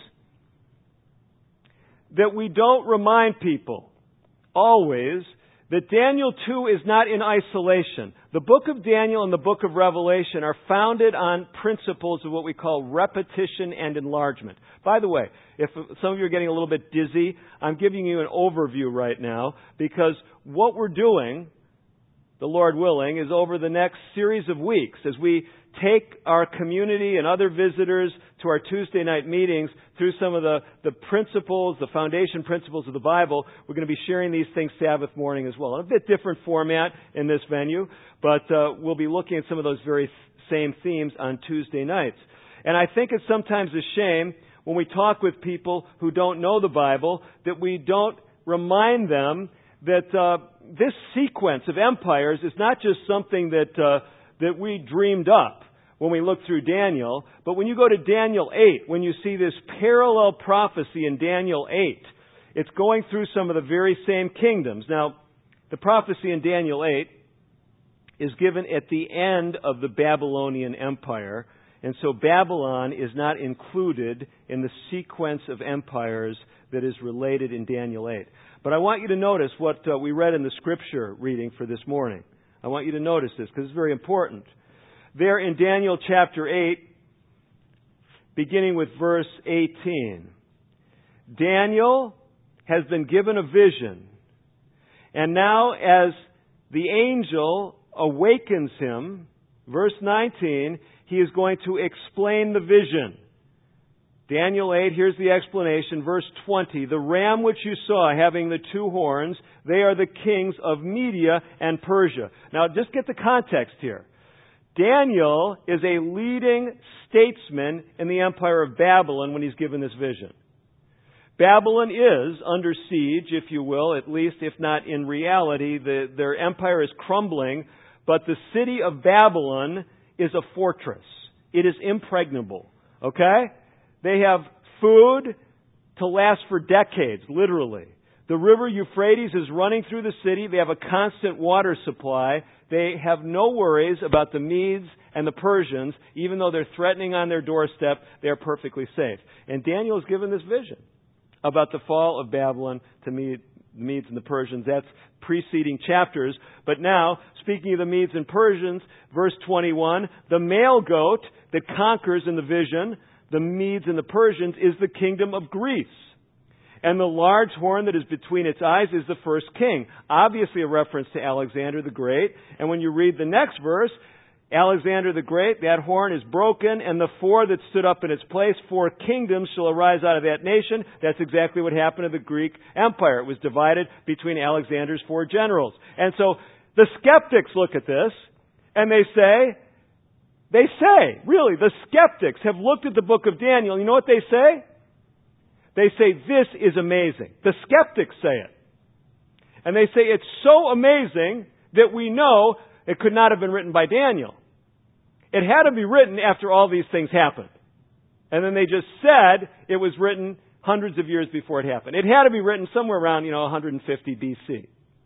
[SPEAKER 1] that we don't remind people always that Daniel two is not in isolation. The book of Daniel and the book of Revelation are founded on principles of what we call repetition and enlargement. By the way, if some of you are getting a little bit dizzy, I'm giving you an overview right now because what we're doing, the Lord willing, is over the next series of weeks as we take our community and other visitors to our Tuesday night meetings through some of the, the principles, the foundation principles of the Bible. We're going to be sharing these things Sabbath morning as well. In a bit different format in this venue, but uh, we'll be looking at some of those very same themes on Tuesday nights. And I think it's sometimes a shame when we talk with people who don't know the Bible that we don't remind them that uh, this sequence of empires is not just something that uh, that we dreamed up when we look through Daniel, but when you go to Daniel eight, when you see this parallel prophecy in Daniel eight, it's going through some of the very same kingdoms. Now, the prophecy in Daniel eight is given at the end of the Babylonian Empire, and so Babylon is not included in the sequence of empires that is related in Daniel eight. But I want you to notice what uh, we read in the scripture reading for this morning. I want you to notice this because it's very important. There in Daniel chapter eight, beginning with verse eighteen, Daniel has been given a vision. And now as the angel awakens him, verse nineteen, he is going to explain the vision. Daniel eight, here's the explanation. Verse twenty, the ram which you saw having the two horns, they are the kings of Media and Persia. Now just get the context here. Daniel is a leading statesman in the empire of Babylon when he's given this vision. Babylon is under siege, if you will, at least if not in reality. The, their empire is crumbling, but the city of Babylon is a fortress. It is impregnable. Okay? They have food to last for decades, literally. The river Euphrates is running through the city. They have a constant water supply. They have no worries about the Medes and the Persians. Even though they're threatening on their doorstep, they are perfectly safe. And Daniel is given this vision about the fall of Babylon to Medes. The Medes and the Persians. That's preceding chapters. But now, speaking of the Medes and Persians, verse twenty-one, the male goat that conquers in the vision, the Medes and the Persians, is the kingdom of Greece. And the large horn that is between its eyes is the first king. Obviously a reference to Alexander the Great. And when you read the next verse, Alexander the Great, that horn is broken, and the four that stood up in its place, four kingdoms shall arise out of that nation. That's exactly what happened to the Greek Empire. It was divided between Alexander's four generals. And so the skeptics look at this, and they say, they say, really, the skeptics have looked at the book of Daniel. You know what they say? They say, this is amazing. The skeptics say it. And they say, it's so amazing that we know it could not have been written by Daniel. It had to be written after all these things happened. And then they just said it was written hundreds of years before it happened. It had to be written somewhere around, you know, one hundred fifty B C.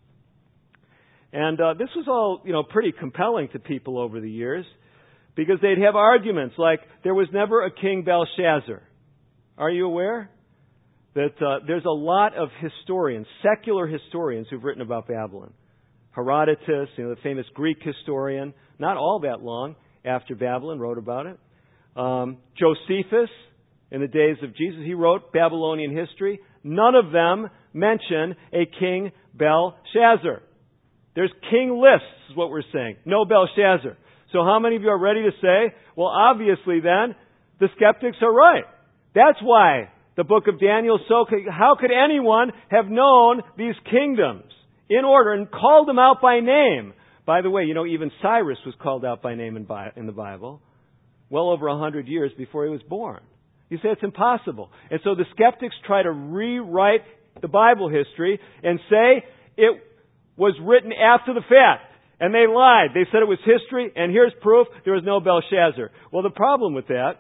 [SPEAKER 1] And uh, this was all, you know, pretty compelling to people over the years because they'd have arguments like there was never a king Belshazzar. Are you aware that uh, there's a lot of historians, secular historians, who've written about Babylon? Herodotus, you know, the famous Greek historian, not all that long after Babylon, wrote about it. Um, Josephus, in the days of Jesus, he wrote Babylonian history. None of them mention a king Belshazzar. There's king lists, is what we're saying. No Belshazzar. So how many of you are ready to say, well, obviously then, the skeptics are right. That's why the book of Daniel is so... How could anyone have known these kingdoms in order and called them out by name? By the way, you know, even Cyrus was called out by name in, Bi- in the Bible well over a hundred years before he was born. You say it's impossible. And so the skeptics try to rewrite the Bible history and say it was written after the fact. And they lied. They said it was history, and here's proof there was no Belshazzar. Well, the problem with that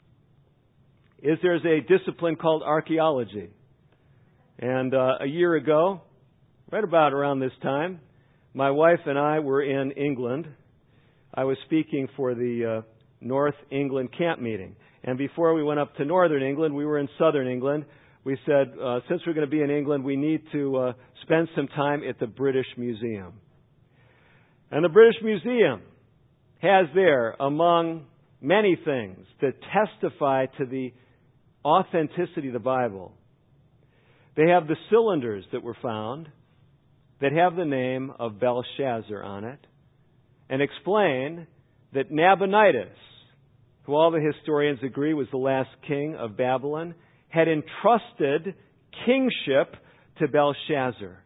[SPEAKER 1] is there's a discipline called archaeology. And uh, a year ago, right about around this time, my wife and I were in England. I was speaking for the uh, North England camp meeting. And before we went up to Northern England, we were in Southern England. We said, uh, since we're going to be in England, we need to uh, spend some time at the British Museum. And the British Museum has there, among many things that testify to the authenticity of the Bible, they have the cylinders that were found that have the name of Belshazzar on it, and explain that Nabonidus, who all the historians agree was the last king of Babylon, had entrusted kingship to Belshazzar.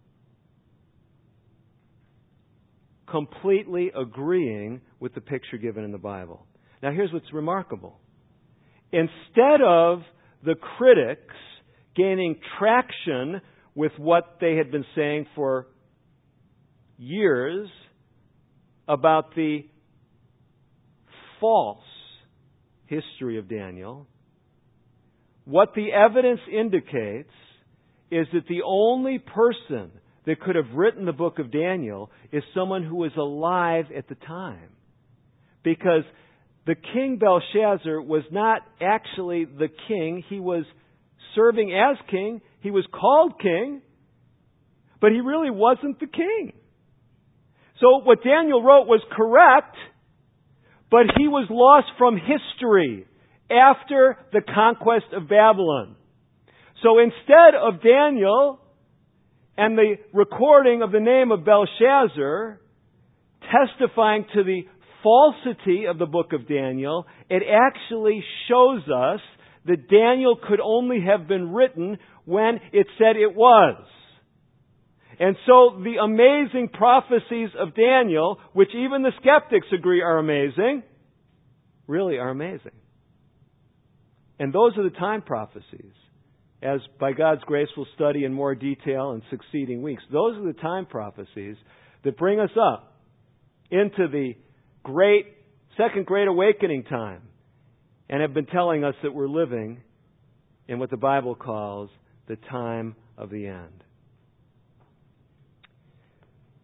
[SPEAKER 1] Completely agreeing with the picture given in the Bible. Now here's what's remarkable. Instead of the critics gaining traction with what they had been saying for years about the false history of Daniel, what the evidence indicates is that the only person that could have written the book of Daniel is someone who was alive at the time. Because the king Belshazzar was not actually the king. He was serving as king. He was called king. But he really wasn't the king. So what Daniel wrote was correct, but he was lost from history after the conquest of Babylon. So instead of Daniel and the recording of the name of Belshazzar testifying to the falsity of the book of Daniel, it actually shows us that Daniel could only have been written when it said it was. And so the amazing prophecies of Daniel, which even the skeptics agree are amazing, really are amazing. And those are the time prophecies, as by God's grace we'll study in more detail in succeeding weeks. Those are the time prophecies that bring us up into the great, second great awakening time, and have been telling us that we're living in what the Bible calls the time of the end.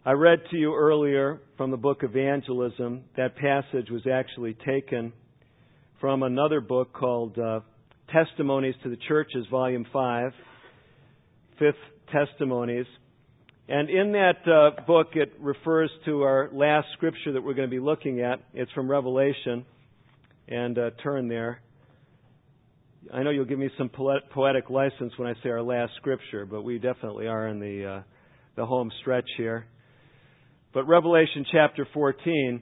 [SPEAKER 1] I read to you earlier from the book Evangelism. That passage was actually taken from another book called uh, Testimonies to the Churches, Volume five, Fifth Testimonies. And in that uh, book, it refers to our last scripture that we're going to be looking at. It's from Revelation. And uh, turn there. I know you'll give me some poetic license when I say our last scripture, but we definitely are in the uh, the home stretch here. But Revelation chapter fourteen.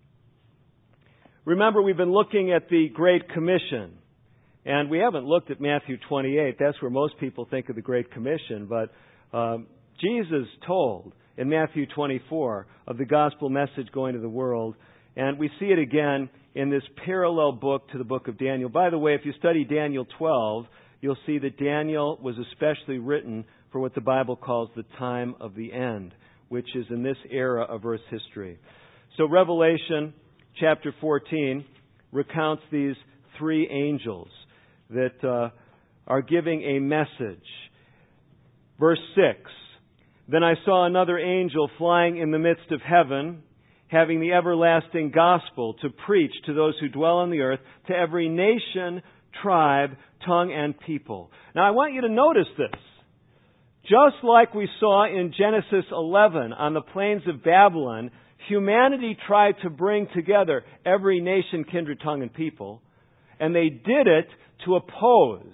[SPEAKER 1] Remember, we've been looking at the Great Commission. And we haven't looked at Matthew twenty-eight. That's where most people think of the Great Commission. But um, Jesus told in Matthew twenty-four of the gospel message going to the world. And we see it again in this parallel book to the book of Daniel. By the way, if you study Daniel twelve, you'll see that Daniel was especially written for what the Bible calls the time of the end, which is in this era of Earth's history. So Revelation chapter fourteen recounts these three angels that uh, are giving a message. Verse six, "Then I saw another angel flying in the midst of heaven, having the everlasting gospel to preach to those who dwell on the earth, to every nation, tribe, tongue, and people." Now I want you to notice this. Just like we saw in Genesis eleven on the plains of Babylon, humanity tried to bring together every nation, kindred, tongue, and people, and they did it to oppose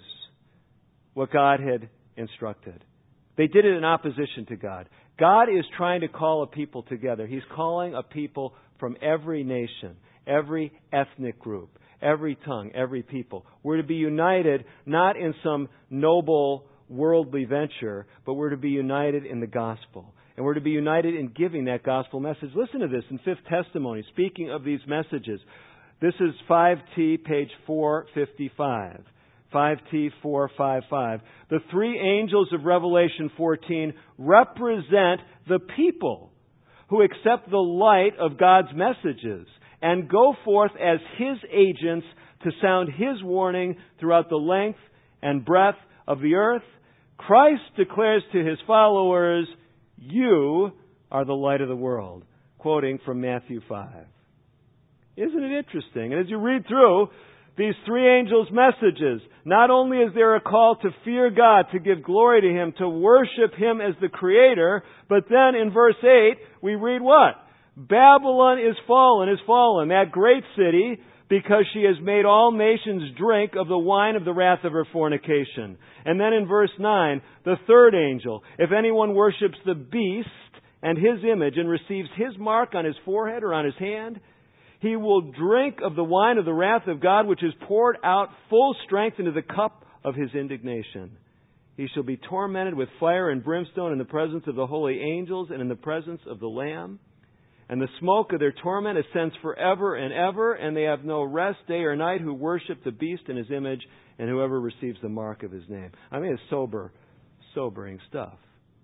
[SPEAKER 1] what God had instructed. They did it in opposition to God. God is trying to call a people together. He's calling a people from every nation, every ethnic group, every tongue, every people. We're to be united not in some noble worldly venture, but we're to be united in the gospel. And we're to be united in giving that gospel message. Listen to this in Fifth Testimony, speaking of these messages. This is five T, page four fifty-five. five T four fifty-five. The three angels of Revelation fourteen represent the people who accept the light of God's messages and go forth as His agents to sound His warning throughout the length and breadth of the earth. Christ declares to His followers, "You are the light of the world," quoting from Matthew five. Isn't it interesting? And as you read through these three angels' messages, not only is there a call to fear God, to give glory to Him, to worship Him as the Creator, but then in verse eight, we read what? Babylon is fallen, is fallen, that great city, because she has made all nations drink of the wine of the wrath of her fornication. And then in verse nine, the third angel, "If anyone worships the beast and his image and receives his mark on his forehead or on his hand, he will drink of the wine of the wrath of God, which is poured out full strength into the cup of His indignation. He shall be tormented with fire and brimstone in the presence of the holy angels and in the presence of the Lamb. And the smoke of their torment ascends forever and ever, and they have no rest day or night who worship the beast in his image and whoever receives the mark of his name." I mean, it's sober, sobering stuff.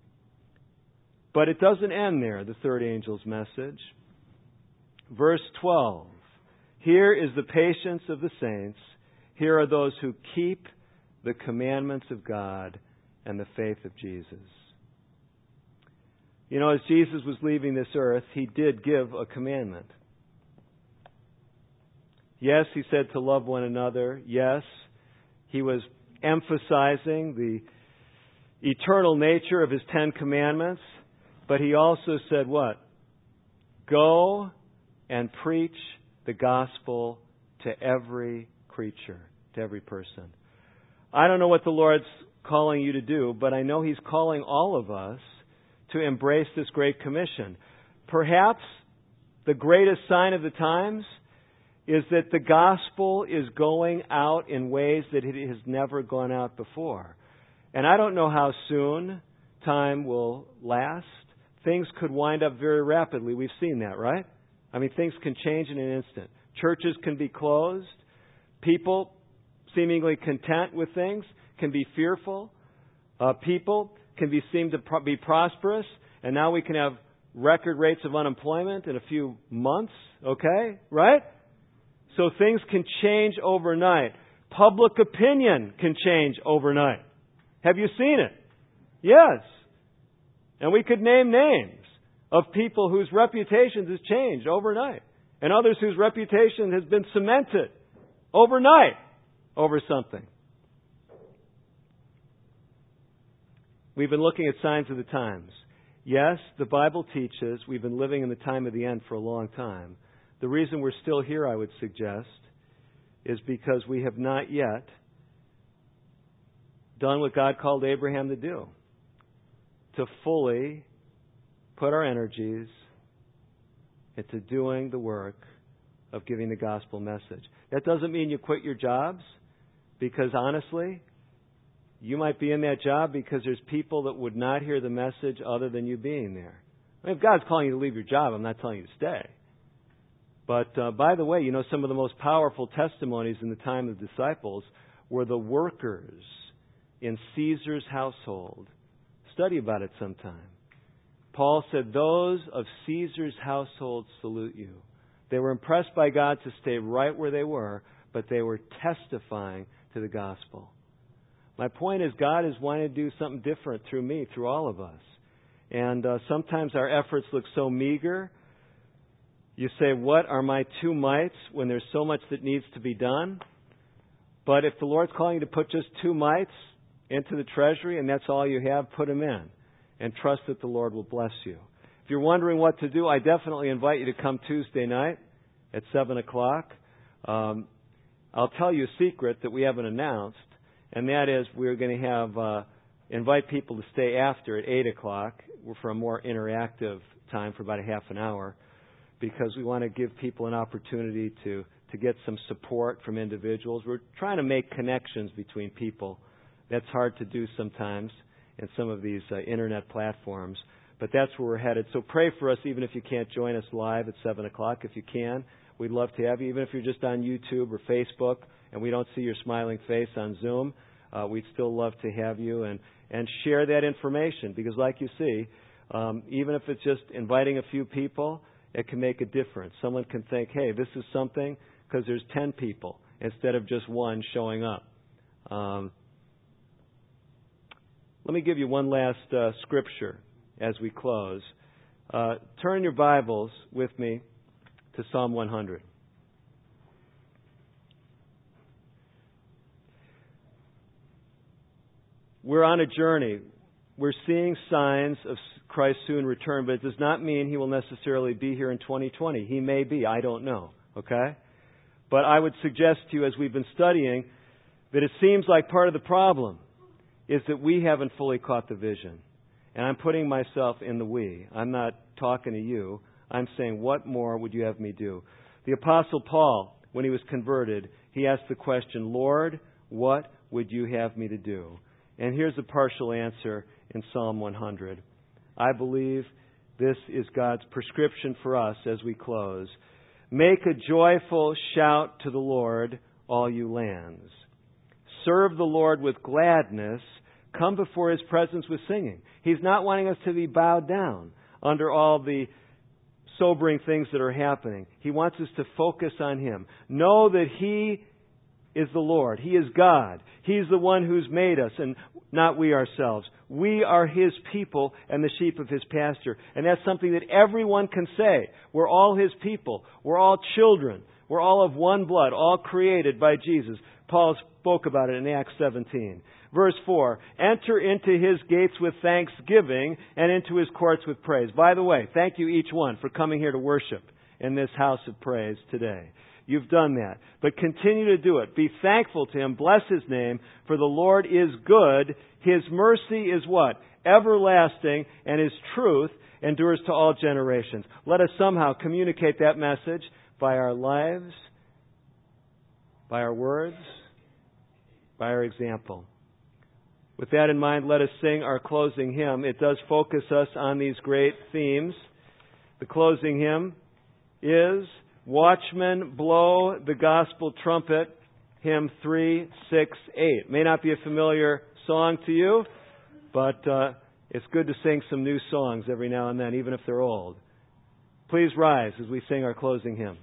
[SPEAKER 1] But it doesn't end there, the third angel's message. Verse twelve, "Here is the patience of the saints. Here are those who keep the commandments of God and the faith of Jesus." You know, as Jesus was leaving this earth, He did give a commandment. Yes, He said to love one another. Yes, He was emphasizing the eternal nature of His Ten Commandments. But He also said what? Go and preach the gospel to every creature, to every person. I don't know what the Lord's calling you to do, but I know He's calling all of us to embrace this Great Commission. Perhaps the greatest sign of the times is that the gospel is going out in ways that it has never gone out before. And I don't know how soon time will last. Things could wind up very rapidly. We've seen that, right? I mean, things can change in an instant. Churches can be closed. People, seemingly content with things, can be fearful. Uh, people can be seem to pro- be prosperous. And now we can have record rates of unemployment in a few months. Okay? Right? So things can change overnight. Public opinion can change overnight. Have you seen it? Yes. And we could name names. of people whose reputations has changed overnight, and others whose reputation has been cemented overnight over something. We've been looking at signs of the times. Yes, the Bible teaches we've been living in the time of the end for a long time. The reason we're still here, I would suggest, is because we have not yet done what God called Abraham to do, to fully put our energies into doing the work of giving the gospel message. That doesn't mean you quit your jobs, because honestly, you might be in that job because there's people that would not hear the message other than you being there. I mean, if God's calling you to leave your job, I'm not telling you to stay. But uh, by the way, you know, some of the most powerful testimonies in the time of the disciples were the workers in Caesar's household. Study about it sometime. Paul said, those of Caesar's household salute you. They were impressed by God to stay right where they were, but they were testifying to the gospel. My point is, God is wanting to do something different through me, through all of us. And uh, sometimes our efforts look so meager. You say, what are my two mites when there's so much that needs to be done? But if the Lord's calling you to put just two mites into the treasury and that's all you have, put them in and trust that the Lord will bless you. If you're wondering what to do, I definitely invite you to come Tuesday night at seven o'clock. Um, I'll tell you a secret that we haven't announced, and that is we're going to have uh, invite people to stay after at eight o'clock for a more interactive time for about a half an hour, because we want to give people an opportunity to, to get some support from individuals. We're trying to make connections between people. That's hard to do sometimes in some of these uh, internet platforms, but that's where we're headed. So pray for us even if you can't join us live at seven o'clock. If you can, we'd love to have you. Even if you're just on YouTube or Facebook and we don't see your smiling face on Zoom, uh, we'd still love to have you and, and share that information, because like you see, um, even if it's just inviting a few people, it can make a difference. Someone can think, hey, this is something because there's ten people instead of just one showing up. Um, let me give you one last uh, scripture as we close. Uh, turn your Bibles with me to Psalm one hundred. We're on a journey. We're seeing signs of Christ's soon return, but it does not mean He will necessarily be here in twenty twenty. He may be. I don't know. Okay? But I would suggest to you, as we've been studying, that it seems like part of the problem is that we haven't fully caught the vision. And I'm putting myself in the we. I'm not talking to you. I'm saying, what more would you have me do? The Apostle Paul, when he was converted, he asked the question, Lord, what would you have me to do? And here's a partial answer in Psalm one hundred. I believe this is God's prescription for us as we close. Make a joyful shout to the Lord, all you lands. Serve the Lord with gladness. Come before His presence with singing. He's not wanting us to be bowed down under all the sobering things that are happening. He wants us to focus on Him. Know that He is the Lord. He is God. He's the one who's made us and not we ourselves. We are His people and the sheep of His pasture. And that's something that everyone can say. We're all His people. We're all children. We're all of one blood, all created by Jesus. Paul spoke about it in Acts seventeen. Verse four, enter into His gates with thanksgiving and into His courts with praise. By the way, thank you each one for coming here to worship in this house of praise today. You've done that. But continue to do it. Be thankful to Him. Bless His name. For the Lord is good. His mercy is what? Everlasting. And His truth endures to all generations. Let us somehow communicate that message by our lives, by our words, by our example. With that in mind, let us sing our closing hymn. It does focus us on these great themes. The closing hymn is Watchmen, Blow the Gospel Trumpet, hymn three six eight. May not be a familiar song to you, but uh, it's good to sing some new songs every now and then, even if they're old. Please rise as we sing our closing hymn.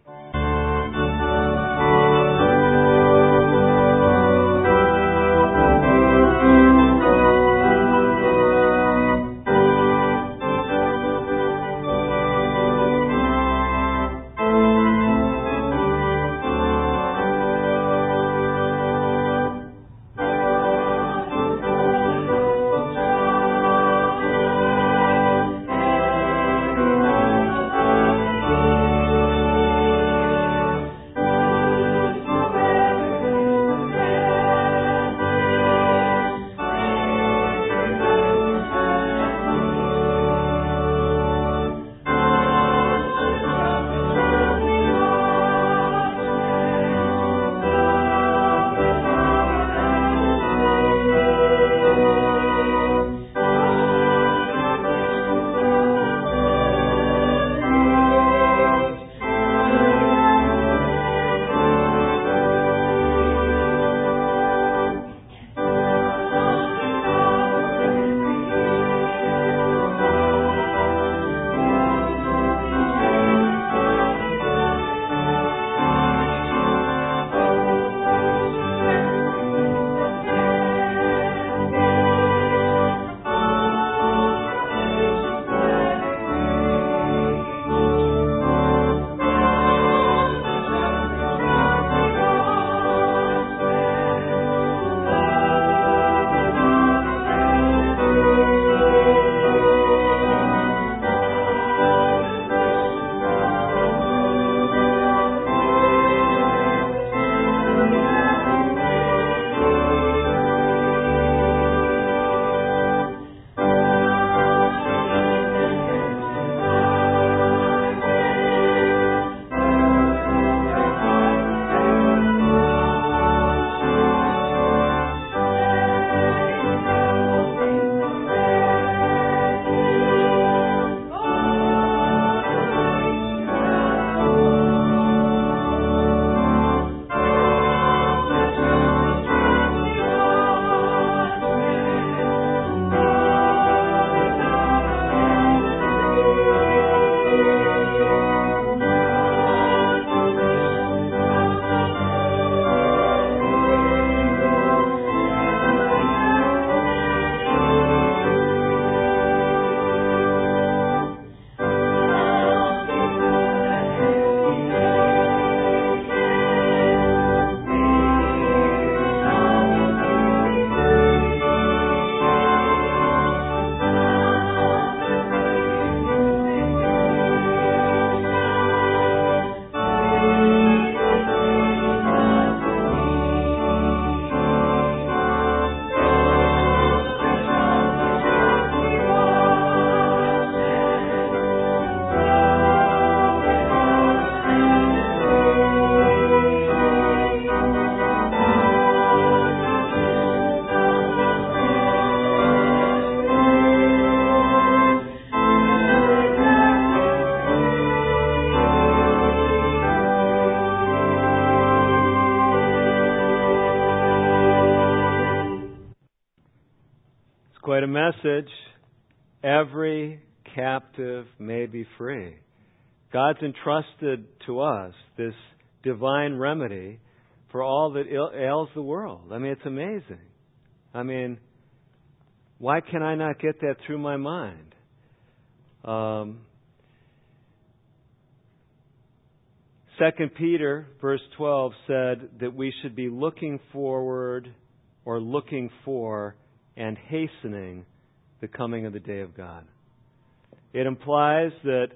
[SPEAKER 1] quite a message. Every captive may be free. God's entrusted to us this divine remedy for all that ails the world. I mean, it's amazing. I mean, why can I not get that through my mind? Um, Second Peter, verse twelve, said that we should be looking forward or looking for and hastening the coming of the day of God. It implies that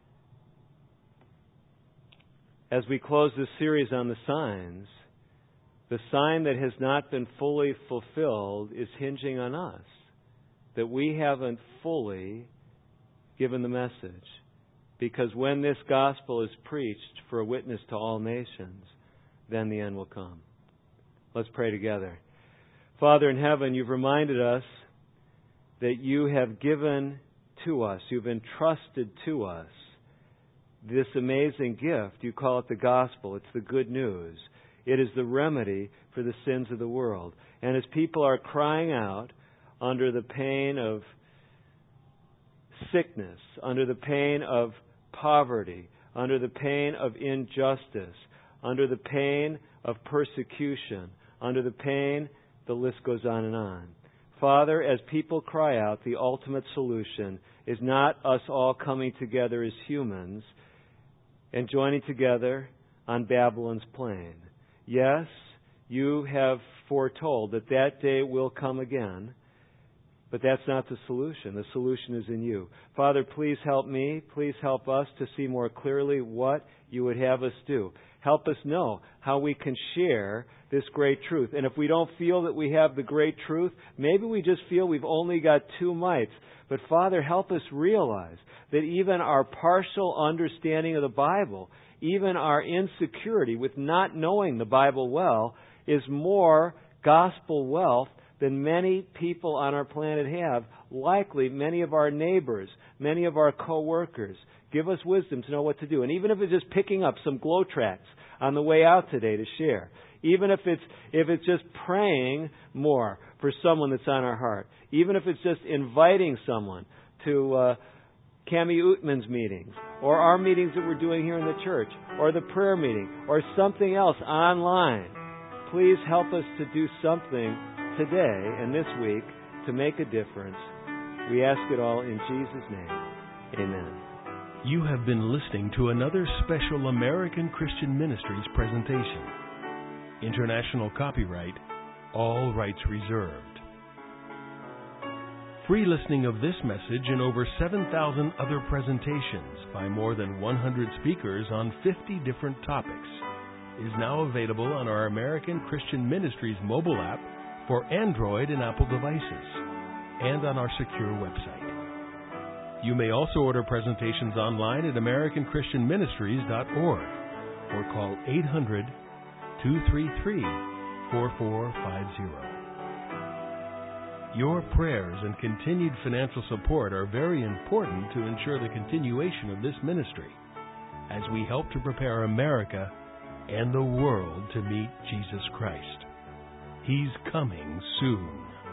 [SPEAKER 1] as we close this series on the signs, the sign that has not been fully fulfilled is hinging on us, that we haven't fully given the message. Because when this gospel is preached for a witness to all nations, then the end will come. Let's pray together. Father in heaven, you've reminded us that you have given to us, you've entrusted to us this amazing gift. You call it the gospel. It's the good news. It is the remedy for the sins of the world. And as people are crying out under the pain of sickness, under the pain of poverty, under the pain of injustice, under the pain of persecution, under the pain, the list goes on and on. Father, as people cry out, the ultimate solution is not us all coming together as humans and joining together on Babylon's plain. Yes, you have foretold that that day will come again, but that's not the solution. The solution is in you. Father, please help me. Please help us to see more clearly what you would have us do. Help us know how we can share this great truth. And if we don't feel that we have the great truth, maybe we just feel we've only got two mites. But Father, help us realize that even our partial understanding of the Bible, even our insecurity with not knowing the Bible well, is more gospel wealth than many people on our planet have. Likely, many of our neighbors, many of our co-workers. Give us wisdom to know what to do. And even if it's just picking up some glow tracts on the way out today to share, even if it's if it's just praying more for someone that's on our heart, even if it's just inviting someone to uh, Cami Utman's meetings, or our meetings that we're doing here in the church, or the prayer meeting, or something else online, please help us to do something today and this week to make a difference. We ask it all in Jesus' name. Amen.
[SPEAKER 2] You have been listening to another special American Christian Ministries presentation. International copyright, all rights reserved. Free listening of this message and over seven thousand other presentations by more than one hundred speakers on fifty different topics is now available on our American Christian Ministries mobile app for Android and Apple devices, and on our secure website. You may also order presentations online at american christian ministries dot org or call eight hundred, two three three, four four five zero. Your prayers and continued financial support are very important to ensure the continuation of this ministry as we help to prepare America and the world to meet Jesus Christ. He's coming soon.